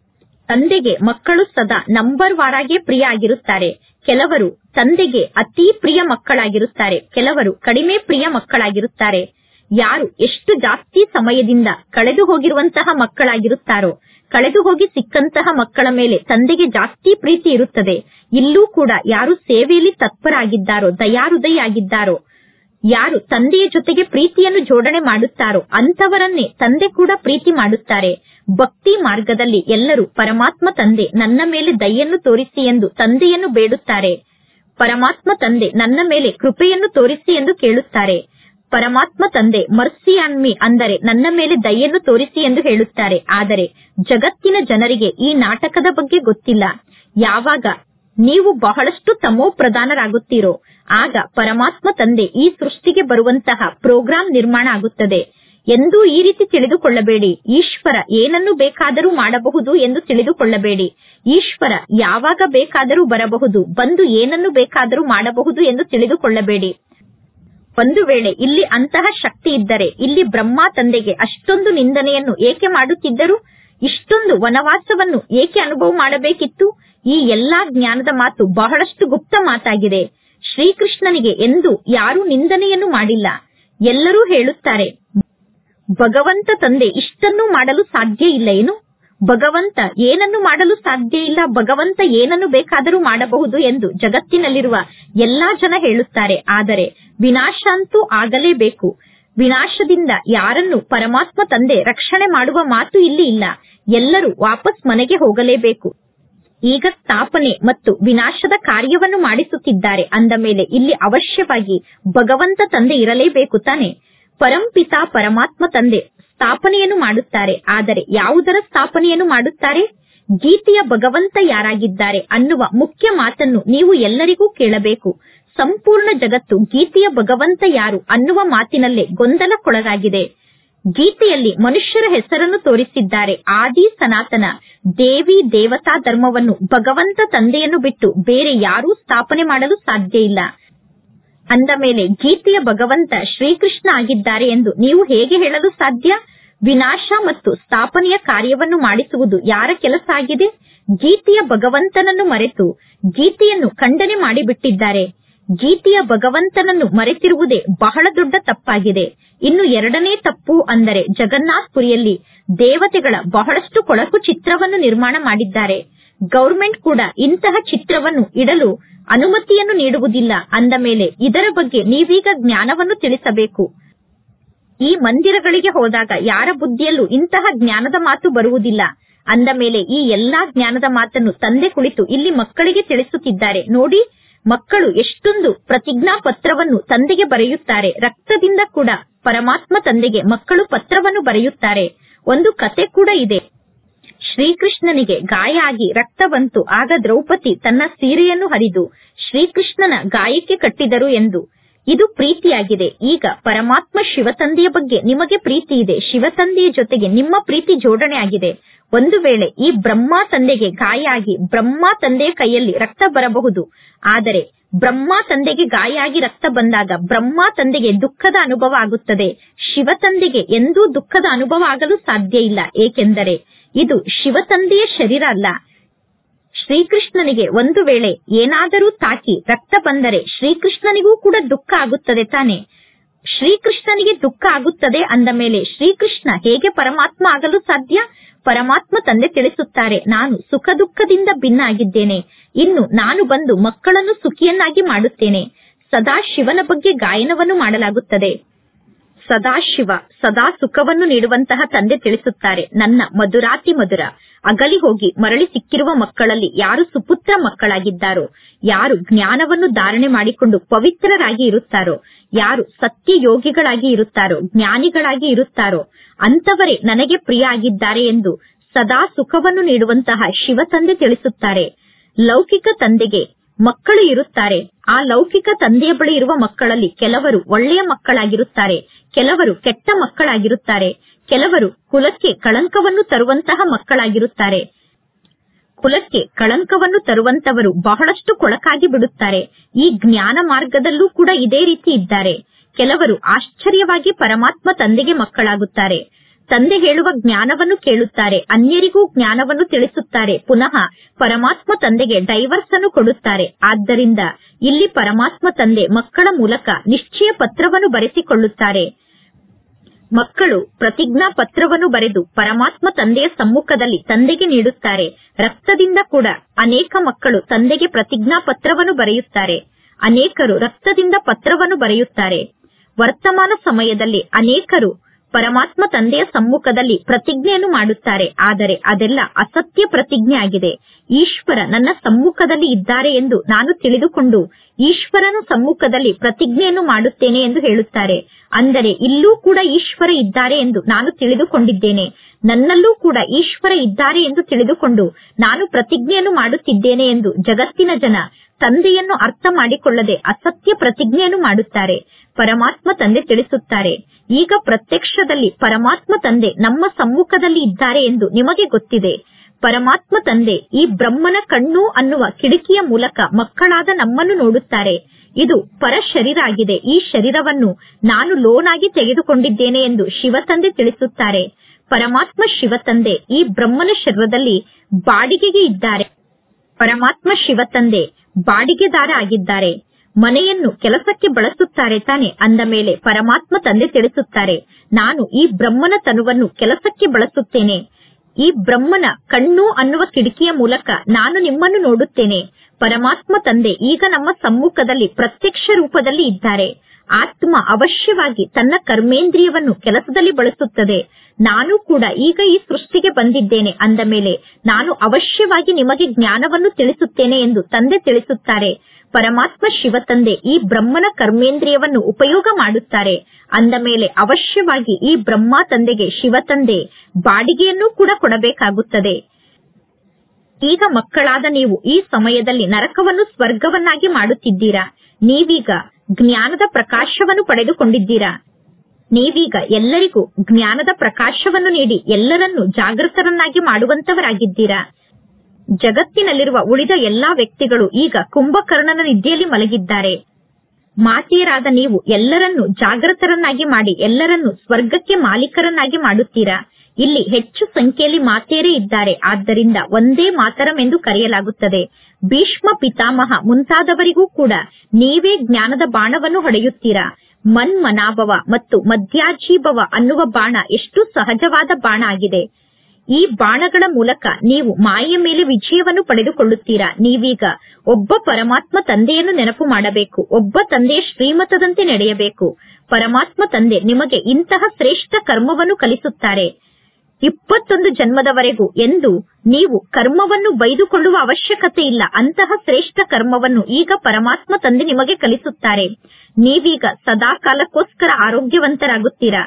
ತಂದೆಗೆ ಮಕ್ಕಳು ಸದಾ ನಂಬರ್ ವಾರಾಗೆ ಪ್ರಿಯ ಆಗಿರುತ್ತಾರೆ. ಕೆಲವರು ತಂದೆಗೆ ಅತಿ ಪ್ರಿಯ ಮಕ್ಕಳಾಗಿರುತ್ತಾರೆ, ಕೆಲವರು ಕಡಿಮೆ ಪ್ರಿಯ ಮಕ್ಕಳಾಗಿರುತ್ತಾರೆ. ಯಾರು ಎಷ್ಟು ಜಾಸ್ತಿ ಸಮಯದಿಂದ ಕಳೆದು ಹೋಗಿರುವಂತಹ ಮಕ್ಕಳಾಗಿರುತ್ತಾರೋ, ಕಳೆದು ಹೋಗಿ ಸಿಕ್ಕಂತಹ ಮಕ್ಕಳ ಮೇಲೆ ತಂದೆಗೆ ಜಾಸ್ತಿ ಪ್ರೀತಿ ಇರುತ್ತದೆ. ಇಲ್ಲೂ ಕೂಡ ಯಾರು ಸೇವೆಯಲ್ಲಿ ತತ್ಪರಾಗಿದ್ದಾರೋ, ದಯಾಹೃದಯ ಆಗಿದ್ದಾರೋ, ಯಾರು ತಂದೆಯ ಜೊತೆಗೆ ಪ್ರೀತಿಯನ್ನು ಜೋಡಣೆ ಮಾಡುತ್ತಾರೋ ಅಂತವರನ್ನೇ ತಂದೆ ಕೂಡ ಪ್ರೀತಿ ಮಾಡುತ್ತಾರೆ. ಭಕ್ತಿ ಮಾರ್ಗದಲ್ಲಿ ಎಲ್ಲರೂ ಪರಮಾತ್ಮ ತಂದೆ ನನ್ನ ಮೇಲೆ ದಯೆಯನ್ನು ತೋರಿಸಿ ಎಂದು ತಂದೆಯನ್ನು ಬೇಡುತ್ತಾರೆ. ಪರಮಾತ್ಮ ತಂದೆ ನನ್ನ ಮೇಲೆ ಕೃಪೆಯನ್ನು ತೋರಿಸಿ ಎಂದು ಕೇಳುತ್ತಾರೆ. ಪರಮಾತ್ಮ ತಂದೆ ಮರ್ಸಿ ಆನ್ ಮೀ ಅಂದರೆ ನನ್ನ ಮೇಲೆ ದಯೆಯನ್ನು ತೋರಿಸಿ ಎಂದು ಹೇಳುತ್ತಾರೆ. ಆದರೆ ಜಗತ್ತಿನ ಜನರಿಗೆ ಈ ನಾಟಕದ ಬಗ್ಗೆ ಗೊತ್ತಿಲ್ಲ. ಯಾವಾಗ ನೀವು ಬಹಳಷ್ಟು ತಮೋ ಪ್ರಧಾನರಾಗುತ್ತೀರೋ ಆಗ ಪರಮಾತ್ಮ ತಂದೆ ಈ ಸೃಷ್ಟಿಗೆ ಬರುವಂತಹ ಪ್ರೋಗ್ರಾಂ ನಿರ್ಮಾಣ ಆಗುತ್ತದೆ. ಎಂದೂ ಈ ರೀತಿ ತಿಳಿದುಕೊಳ್ಳಬೇಡಿ, ಈಶ್ವರ ಏನನ್ನು ಬೇಕಾದರೂ ಮಾಡಬಹುದು ಎಂದು ತಿಳಿದುಕೊಳ್ಳಬೇಡಿ. ಈಶ್ವರ ಯಾವಾಗ ಬೇಕಾದರೂ ಬರಬಹುದು, ಬಂದು ಏನನ್ನು ಬೇಕಾದರೂ ಮಾಡಬಹುದು ಎಂದು ತಿಳಿದುಕೊಳ್ಳಬೇಡಿ. ಒಂದು ವೇಳೆ ಇಲ್ಲಿ ಅಂತಹ ಶಕ್ತಿ ಇದ್ದರೆ ಇಲ್ಲಿ ಬ್ರಹ್ಮ ತಂದೆಗೆ ಅಷ್ಟೊಂದು ನಿಂದನೆಯನ್ನು ಏಕೆ ಮಾಡುತ್ತಿದ್ದರು? ಇಷ್ಟೊಂದು ವನವಾಸವನ್ನು ಏಕೆ ಅನುಭವ ಮಾಡಬೇಕಿತ್ತು? ಈ ಎಲ್ಲಾ ಜ್ಞಾನದ ಮಾತು ಬಹಳಷ್ಟು ಗುಪ್ತ ಮಾತಾಗಿದೆ. ಶ್ರೀಕೃಷ್ಣನಿಗೆ ಎಂದು ಯಾರೂ ನಿಂದನೆಯನ್ನು ಮಾಡಿಲ್ಲ. ಎಲ್ಲರೂ ಹೇಳುತ್ತಾರೆ, ಭಗವಂತ ತಂದೆ ಇಷ್ಟನ್ನು ಮಾಡಲು ಸಾಧ್ಯ ಇಲ್ಲ ಏನು? ಭಗವಂತ ಏನನ್ನು ಮಾಡಲು ಸಾಧ್ಯ ಇಲ್ಲ, ಭಗವಂತ ಏನನ್ನು ಬೇಕಾದರೂ ಮಾಡಬಹುದು ಎಂದು ಜಗತ್ತಿನಲ್ಲಿರುವ ಎಲ್ಲಾ ಜನ ಹೇಳುತ್ತಾರೆ. ಆದರೆ ವಿನಾಶ ಅಂತೂ ಆಗಲೇಬೇಕು. ವಿನಾಶದಿಂದ ಯಾರನ್ನು ಪರಮಾತ್ಮ ತಂದೆ ರಕ್ಷಣೆ ಮಾಡುವ ಮಾತು ಇಲ್ಲಿ ಇಲ್ಲ. ಎಲ್ಲರೂ ವಾಪಸ್ ಮನೆಗೆ ಹೋಗಲೇಬೇಕು. ಈಗ ಸ್ಥಾಪನೆ ಮತ್ತು ವಿನಾಶದ ಕಾರ್ಯವನ್ನು ಮಾಡಿಸುತ್ತಿದ್ದಾರೆ ಅಂದ ಮೇಲೆ ಇಲ್ಲಿ ಅವಶ್ಯವಾಗಿ ಭಗವಂತ ತಂದೆ ಇರಲೇಬೇಕು ತಾನೆ. ಪರಂಪಿತ ಪರಮಾತ್ಮ ತಂದೆ ಸ್ಥಾಪನೆಯನ್ನು ಮಾಡುತ್ತಾರೆ. ಆದರೆ ಯಾವುದರ ಸ್ಥಾಪನೆಯನ್ನು ಮಾಡುತ್ತಾರೆ? ಗೀತೆಯ ಭಗವಂತ ಯಾರಾಗಿದ್ದಾರೆ ಅನ್ನುವ ಮುಖ್ಯ ಮಾತನ್ನು ನೀವು ಎಲ್ಲರಿಗೂ ಕೇಳಬೇಕು. ಸಂಪೂರ್ಣ ಜಗತ್ತು ಗೀತೆಯ ಭಗವಂತ ಯಾರು ಅನ್ನುವ ಮಾತಿನಲ್ಲೇ ಗೊಂದಲಕ್ಕೊಳಗಾಗಿದೆ. ಗೀತೆಯಲ್ಲಿ ಮನುಷ್ಯರ ಹೆಸರನ್ನು ತೋರಿಸಿದ್ದಾರೆ. ಆದಿ ಸನಾತನ ದೇವಿ ದೇವತಾ ಧರ್ಮವನ್ನು ಭಗವಂತ ತಂದೆಯನ್ನು ಬಿಟ್ಟು ಬೇರೆ ಯಾರೂ ಸ್ಥಾಪನೆ ಮಾಡಲು ಸಾಧ್ಯ ಇಲ್ಲ. ಅಂದ ಮೇಲೆ ಗೀತೆಯ ಭಗವಂತ ಶ್ರೀಕೃಷ್ಣ ಆಗಿದ್ದಾರೆ ಎಂದು ನೀವು ಹೇಗೆ ಹೇಳಲು ಸಾಧ್ಯ? ವಿನಾಶ ಮತ್ತು ಸ್ಥಾಪನೆಯ ಕಾರ್ಯವನ್ನು ಮಾಡಿಸುವುದು ಯಾರ ಕೆಲಸ ಆಗಿದೆ? ಗೀತೆಯ ಭಗವಂತನನ್ನು ಮರೆತು ಗೀತೆಯನ್ನು ಖಂಡನೆ ಮಾಡಿಬಿಟ್ಟಿದ್ದಾರೆ. ಗೀತೆಯ ಭಗವಂತನನ್ನು ಮರೆತಿರುವುದೇ ಬಹಳ ದೊಡ್ಡ ತಪ್ಪಾಗಿದೆ. ಇನ್ನು ಎರಡನೇ ತಪ್ಪು ಅಂದರೆ ಜಗನ್ನಾಥ್ಪುರಿಯಲ್ಲಿ ದೇವತೆಗಳ ಬಹಳಷ್ಟು ಕೊಳಕು ಚಿತ್ರವನ್ನು ನಿರ್ಮಾಣ ಮಾಡಿದ್ದಾರೆ. ಗೌರ್ಮೆಂಟ್ ಕೂಡ ಇಂತಹ ಚಿತ್ರವನ್ನು ಇಡಲು ಅನುಮತಿಯನ್ನು ನೀಡುವುದಿಲ್ಲ. ಅಂದ ಮೇಲೆ ಇದರ ಬಗ್ಗೆ ನೀವೀಗ ಜ್ಞಾನವನ್ನು ತಿಳಿಸಬೇಕು. ಈ ಮಂದಿರಗಳಿಗೆ ಹೋದಾಗ ಯಾರ ಬುದ್ಧಿಯಲ್ಲೂ ಇಂತಹ ಜ್ಞಾನದ ಮಾತು ಬರುವುದಿಲ್ಲ. ಅಂದ ಮೇಲೆ ಈ ಎಲ್ಲಾ ಜ್ಞಾನದ ಮಾತನ್ನು ತಂದೆ ಕುಳಿತು ಇಲ್ಲಿ ಮಕ್ಕಳಿಗೆ ತಿಳಿಸುತ್ತಿದ್ದಾರೆ. ನೋಡಿ, ಮಕ್ಕಳು ಎಷ್ಟೊಂದು ಪ್ರತಿಜ್ಞಾ ಪತ್ರವನ್ನು ತಂದೆಗೆ ಬರೆಯುತ್ತಾರೆ. ರಕ್ತದಿಂದ ಕೂಡ ಪರಮಾತ್ಮ ತಂದೆಗೆ ಮಕ್ಕಳು ಪತ್ರವನ್ನು ಬರೆಯುತ್ತಾರೆ. ಒಂದು ಕತೆ ಕೂಡ ಇದೆ. ಶ್ರೀಕೃಷ್ಣನಿಗೆ ಗಾಯ ಆಗಿ ರಕ್ತ ಬಂತು. ಆಗ ದ್ರೌಪದಿ ತನ್ನ ಸೀರೆಯನ್ನು ಹರಿದು ಶ್ರೀಕೃಷ್ಣನ ಗಾಯಕ್ಕೆ ಕಟ್ಟಿದರು ಎಂದು. ಇದು ಪ್ರೀತಿಯಾಗಿದೆ. ಈಗ ಪರಮಾತ್ಮ ಶಿವತಂದೆಯ ಬಗ್ಗೆ ನಿಮಗೆ ಪ್ರೀತಿ ಇದೆ. ಶಿವತಂದೆಯ ಜೊತೆಗೆ ನಿಮ್ಮ ಪ್ರೀತಿ ಜೋಡಣೆ ಆಗಿದೆ. ಒಂದು ವೇಳೆ ಈ ಬ್ರಹ್ಮ ತಂದೆಗೆ ಗಾಯ ಆಗಿ ಬ್ರಹ್ಮ ತಂದೆಯ ಕೈಯಲ್ಲಿ ರಕ್ತ ಬರಬಹುದು. ಆದರೆ ಬ್ರಹ್ಮ ತಂದೆಗೆ ಗಾಯ ಆಗಿ ರಕ್ತ ಬಂದಾಗ ಬ್ರಹ್ಮ ತಂದೆಗೆ ದುಃಖದ ಅನುಭವ ಆಗುತ್ತದೆ. ಶಿವತಂದೆಗೆ ಎಂದೂ ದುಃಖದ ಅನುಭವ ಆಗಲು ಸಾಧ್ಯ ಇಲ್ಲ. ಏಕೆಂದರೆ ಇದು ಶಿವತಂದೆಯ ಶರೀರ ಅಲ್ಲ. ಶ್ರೀಕೃಷ್ಣನಿಗೆ ಒಂದು ವೇಳೆ ಏನಾದರೂ ತಾಕಿ ರಕ್ತ ಬಂದರೆ ಶ್ರೀಕೃಷ್ಣನಿಗೂ ಕೂಡ ದುಃಖ ಆಗುತ್ತದೆ ತಾನೆ. ಶ್ರೀಕೃಷ್ಣನಿಗೆ ದುಃಖ ಆಗುತ್ತದೆ ಅಂದ ಮೇಲೆ ಶ್ರೀಕೃಷ್ಣ ಹೇಗೆ ಪರಮಾತ್ಮ ಆಗಲು ಸಾಧ್ಯ? ಪರಮಾತ್ಮ ತಂದೆ ತಿಳಿಸುತ್ತಾರೆ, ನಾನು ಸುಖ ದುಃಖದಿಂದ ಭಿನ್ನ ಆಗಿದ್ದೇನೆ. ಇನ್ನು ನಾನು ಬಂದು ಮಕ್ಕಳನ್ನು ಸುಖಿಯನ್ನಾಗಿ ಮಾಡುತ್ತೇನೆ. ಸದಾ ಶಿವನ ಬಗ್ಗೆ ಗಾಯನವನ್ನು ಮಾಡಲಾಗುತ್ತದೆ. ಸದಾಶಿವ ಸದಾ ಸುಖವನ್ನು ನೀಡುವಂತಹ ತಂದೆ ತಿಳಿಸುತ್ತಾರೆ, ನನ್ನ ಮಧುರಾತಿ ಮಧುರ ಅಗಲಿ ಹೋಗಿ ಮರಳಿ ಸಿಕ್ಕಿರುವ ಮಕ್ಕಳಲ್ಲಿ ಯಾರು ಸುಪುತ್ರ ಮಕ್ಕಳಾಗಿದ್ದಾರೋ, ಯಾರು ಜ್ಞಾನವನ್ನು ಧಾರಣೆ ಮಾಡಿಕೊಂಡು ಪವಿತ್ರರಾಗಿ ಇರುತ್ತಾರೋ, ಯಾರು ಸತ್ಯ ಯೋಗಿಗಳಾಗಿ ಇರುತ್ತಾರೋ, ಜ್ಞಾನಿಗಳಾಗಿ ಇರುತ್ತಾರೋ ಅಂತವರೇ ನನಗೆ ಪ್ರಿಯ ಆಗಿದ್ದಾರೆ ಎಂದು ಸದಾ ಸುಖವನ್ನು ನೀಡುವಂತಹ ಶಿವ ತಂದೆ ತಿಳಿಸುತ್ತಾರೆ. ಲೌಕಿಕ ತಂದೆಗೆ ಮಕ್ಕಳು ಇರುತ್ತಾರೆ. ಆ ಲೌಕಿಕ ತಂದೆಯ ಬಳಿ ಇರುವ ಮಕ್ಕಳಲ್ಲಿ ಕೆಲವರು ಒಳ್ಳೆಯ ಮಕ್ಕಳಾಗಿರುತ್ತಾರೆ, ಕೆಲವರು ಕೆಟ್ಟ ಮಕ್ಕಳಾಗಿರುತ್ತಾರೆ, ಕೆಲವರು ಕುಲಕ್ಕೆ ಕಳಂಕವನ್ನು ತರುವಂತಹ ಮಕ್ಕಳಾಗಿರುತ್ತಾರೆ. ಕುಲಕ್ಕೆ ಕಳಂಕವನ್ನು ತರುವಂತವರು ಬಹಳಷ್ಟು ಕೊಳಕಾಗಿ ಬಿಡುತ್ತಾರೆ. ಈ ಜ್ಞಾನ ಮಾರ್ಗದಲ್ಲೂ ಕೂಡ ಇದೇ ರೀತಿ ಇದ್ದಾರೆ. ಕೆಲವರು ಆಶ್ಚರ್ಯವಾಗಿ ಪರಮಾತ್ಮ ತಂದೆಗೆ ಮಕ್ಕಳಾಗುತ್ತಾರೆ. ತಂದೆ ಹೇಳುವ ಜ್ಞಾನವನ್ನು ಕೇಳುತ್ತಾರೆ, ಅನ್ಯರಿಗೂ ಜ್ಞಾನವನ್ನು ತಿಳಿಸುತ್ತಾರೆ, ಪುನಃ ಪರಮಾತ್ಮ ತಂದೆಗೆ ಡೈವರ್ಸ್ ಅನ್ನು ಕೊಡುತ್ತಾರೆ. ಆದ್ದರಿಂದ ಇಲ್ಲಿ ಪರಮಾತ್ಮ ತಂದೆ ಮಕ್ಕಳ ಮೂಲಕ ನಿಶ್ಚಯ ಪತ್ರವನ್ನು ಬರೆಸಿಕೊಳ್ಳುತ್ತಾರೆ. ಮಕ್ಕಳು ಪ್ರತಿಜ್ಞಾ ಪತ್ರವನ್ನು ಬರೆದು ಪರಮಾತ್ಮ ತಂದೆಯ ಸಮ್ಮುಖದಲ್ಲಿ ತಂದೆಗೆ ನೀಡುತ್ತಾರೆ. ರಕ್ತದಿಂದ ಕೂಡ ಅನೇಕ ಮಕ್ಕಳು ತಂದೆಗೆ ಪ್ರತಿಜ್ಞಾ ಪತ್ರವನ್ನು ಬರೆಯುತ್ತಾರೆ. ಅನೇಕರು ರಕ್ತದಿಂದ ಪತ್ರವನ್ನು ಬರೆಯುತ್ತಾರೆ. ವರ್ತಮಾನ ಸಮಯದಲ್ಲಿ ಅನೇಕರು ಪರಮಾತ್ಮ ತಂದೆಯ ಸಮ್ಮುಖದಲ್ಲಿ ಪ್ರತಿಜ್ಞೆಯನ್ನು ಮಾಡುತ್ತಾರೆ. ಆದರೆ ಅದೆಲ್ಲ ಅಸತ್ಯ ಪ್ರತಿಜ್ಞೆ ಆಗಿದೆ. ಈಶ್ವರ ನನ್ನ ಸಮ್ಮುಖದಲ್ಲಿ ಇದ್ದಾರೆ ಎಂದು ನಾನು ತಿಳಿದುಕೊಂಡು ಈಶ್ವರನ ಸಮ್ಮುಖದಲ್ಲಿ ಪ್ರತಿಜ್ಞೆಯನ್ನು ಮಾಡುತ್ತೇನೆ ಎಂದು ಹೇಳುತ್ತಾರೆ. ಅಂದರೆ ಇಲ್ಲೂ ಕೂಡ ಈಶ್ವರ ಇದ್ದಾರೆ ಎಂದು ನಾನು ತಿಳಿದುಕೊಂಡಿದ್ದೇನೆ, ನನ್ನಲ್ಲೂ ಕೂಡ ಈಶ್ವರ ಇದ್ದಾರೆ ಎಂದು ತಿಳಿದುಕೊಂಡು ನಾನು ಪ್ರತಿಜ್ಞೆಯನ್ನು ಮಾಡುತ್ತಿದ್ದೇನೆ ಎಂದು ಜಗತ್ತಿನ ಜನ ತಂದೆಯನ್ನು ಅರ್ಥ ಮಾಡಿಕೊಳ್ಳದೆ ಅಸತ್ಯ ಪ್ರತಿಜ್ಞೆಯನ್ನು ಮಾಡುತ್ತಾರೆ. ಪರಮಾತ್ಮ ತಂದೆ ತಿಳಿಸುತ್ತಾರೆ, ಈಗ ಪ್ರತ್ಯಕ್ಷದಲ್ಲಿ ಪರಮಾತ್ಮ ತಂದೆ ನಮ್ಮ ಸಮ್ಮುಖದಲ್ಲಿ ಇದ್ದಾರೆ ಎಂದು ನಿಮಗೆ ಗೊತ್ತಿದೆ. ಪರಮಾತ್ಮ ತಂದೆ ಈ ಬ್ರಹ್ಮನ ಕಣ್ಣು ಅನ್ನುವ ಕಿಟಕಿಯ ಮೂಲಕ ಮಕ್ಕಳಾದ ನಮ್ಮನ್ನು ನೋಡುತ್ತಾರೆ. ಇದು ಪರ ಶರೀರ ಆಗಿದೆ. ಈ ಶರೀರವನ್ನು ನಾನು ಲೋನ್ ಆಗಿ ತೆಗೆದುಕೊಂಡಿದ್ದೇನೆ ಎಂದು ಶಿವತಂದೆ ತಿಳಿಸುತ್ತಾರೆ. ಪರಮಾತ್ಮ ಶಿವತಂದೆ ಈ ಬ್ರಹ್ಮನ ಶರೀರದಲ್ಲಿ ಬಾಡಿಗೆಗೆ ಇದ್ದಾರೆ. ಪರಮಾತ್ಮ ಶಿವತಂದೆ ಬಾಡಿಗೆದಾರ ಆಗಿದ್ದಾರೆ. ಮನೆಯನ್ನು ಕೆಲಸಕ್ಕೆ ಬಳಸುತ್ತಾರೆ ತಾನೆ. ಅಂದ ಮೇಲೆ ಪರಮಾತ್ಮ ತಂದೆ ತಿಳಿಸುತ್ತಾರೆ, ನಾನು ಈ ಬ್ರಹ್ಮನ ತನುವನ್ನು ಕೆಲಸಕ್ಕೆ ಬಳಸುತ್ತೇನೆ. ಈ ಬ್ರಹ್ಮನ ಕಣ್ಣು ಅನ್ನುವ ಕಿಟಕಿಯ ಮೂಲಕ ನಾನು ನಿಮ್ಮನ್ನು ನೋಡುತ್ತೇನೆ. ಪರಮಾತ್ಮ ತಂದೆ ಈಗ ನಮ್ಮ ಸಮ್ಮುಖದಲ್ಲಿ ಪ್ರತ್ಯಕ್ಷ ರೂಪದಲ್ಲಿ ಇದ್ದಾರೆ. ಆತ್ಮ ಅವಶ್ಯವಾಗಿ ತನ್ನ ಕರ್ಮೇಂದ್ರಿಯವನ್ನು ಕೆಲಸದಲ್ಲಿ ಬಳಸುತ್ತದೆ. ನಾನು ಕೂಡ ಈಗ ಈ ಸೃಷ್ಟಿಗೆ ಬಂದಿದ್ದೇನೆ. ಅಂದ ಮೇಲೆ ನಾನು ಅವಶ್ಯವಾಗಿ ನಿಮಗೆ ಜ್ಞಾನವನ್ನು ತಿಳಿಸುತ್ತೇನೆ ಎಂದು ತಂದೆ ತಿಳಿಸುತ್ತಾರೆ. ಪರಮಾತ್ಮ ಶಿವತಂದೆ ಈ ಬ್ರಹ್ಮನ ಕರ್ಮೇಂದ್ರಿಯವನ್ನು ಉಪಯೋಗ ಮಾಡುತ್ತಾರೆ. ಅಂದ ಮೇಲೆ ಅವಶ್ಯವಾಗಿ ಈ ಬ್ರಹ್ಮ ತಂದೆಗೆ ಶಿವತಂದೆ ಬಾಡಿಗೆಯನ್ನು ಕೂಡ ಕೊಡಬೇಕಾಗುತ್ತದೆ. ಈಗ ಮಕ್ಕಳಾದ ನೀವು ಈ ಸಮಯದಲ್ಲಿ ನರಕವನ್ನು ಸ್ವರ್ಗವನ್ನಾಗಿ ಮಾಡುತ್ತಿದ್ದೀರಾ. ನೀವೀಗ ಜ್ಞಾನದ ಪ್ರಕಾಶವನ್ನು ಪಡೆದುಕೊಂಡಿದ್ದೀರಾ. ನೀವೀಗ ಎಲ್ಲರಿಗೂ ಜ್ಞಾನದ ಪ್ರಕಾಶವನ್ನು ನೀಡಿ ಎಲ್ಲರನ್ನೂ ಜಾಗೃತರನ್ನಾಗಿ ಮಾಡುವಂತವರಾಗಿದ್ದೀರಾ. ಜಗತ್ತಿನಲ್ಲಿರುವ ಉಳಿದ ಎಲ್ಲಾ ವ್ಯಕ್ತಿಗಳು ಈಗ ಕುಂಭಕರ್ಣನ ನಿದ್ದೆಯಲ್ಲಿ ಮಲಗಿದ್ದಾರೆ. ಮಾತೆಯರಾದ ನೀವು ಎಲ್ಲರನ್ನೂ ಜಾಗೃತರನ್ನಾಗಿ ಮಾಡಿ ಎಲ್ಲರನ್ನೂ ಸ್ವರ್ಗಕ್ಕೆ ಮಾಲೀಕರನ್ನಾಗಿ ಮಾಡುತ್ತೀರಾ. ಇಲ್ಲಿ ಹೆಚ್ಚು ಸಂಖ್ಯೆಯಲ್ಲಿ ಮಾತೆಯರೇ ಇದ್ದಾರೆ. ಆದ್ದರಿಂದ ಒಂದೇ ಮಾತರಂ ಎಂದು ಕರೆಯಲಾಗುತ್ತದೆ. ಭೀಷ್ಮ ಪಿತಾಮಹ ಮುಂತಾದವರಿಗೂ ಕೂಡ ನೀವೇ ಜ್ಞಾನದ ಬಾಣವನ್ನು ಹೊಡೆಯುತ್ತೀರಾ. ಮನ್ಮನಾಭವ ಮತ್ತು ಮಧ್ಯಾಜೀಭವ ಅನ್ನುವ ಬಾಣ ಎಷ್ಟು ಸಹಜವಾದ ಬಾಣ ಆಗಿದೆ. ಈ ಬಾಣಗಳ ಮೂಲಕ ನೀವು ಮಾಯೆಯ ಮೇಲೆ ವಿಜಯವನ್ನು ಪಡೆದುಕೊಳ್ಳುತ್ತೀರಾ. ನೀವೀಗ ಒಬ್ಬ ಪರಮಾತ್ಮ ತಂದೆಯನ್ನು ನೆನಪು ಮಾಡಬೇಕು. ಒಬ್ಬ ತಂದೆಯ ಶ್ರೀಮತದಂತೆ ನಡೆಯಬೇಕು. ಪರಮಾತ್ಮ ತಂದೆ ನಿಮಗೆ ಇಂತಹ ಶ್ರೇಷ್ಠ ಕರ್ಮವನ್ನು ಕಲಿಸುತ್ತಾರೆ. 21 ಜನ್ಮದವರೆಗೂ ಎಂದು ನೀವು ಕರ್ಮವನ್ನು ಬೈದುಕೊಳ್ಳುವ ಅವಶ್ಯಕತೆ ಇಲ್ಲ. ಅಂತಹ ಶ್ರೇಷ್ಠ ಕರ್ಮವನ್ನು ಈಗ ಪರಮಾತ್ಮ ತಂದೆ ನಿಮಗೆ ಕಲಿಸುತ್ತಾರೆ. ನೀವೀಗ ಸದಾಕಾಲಕ್ಕೋಸ್ಕರ ಆರೋಗ್ಯವಂತರಾಗುತ್ತೀರಾ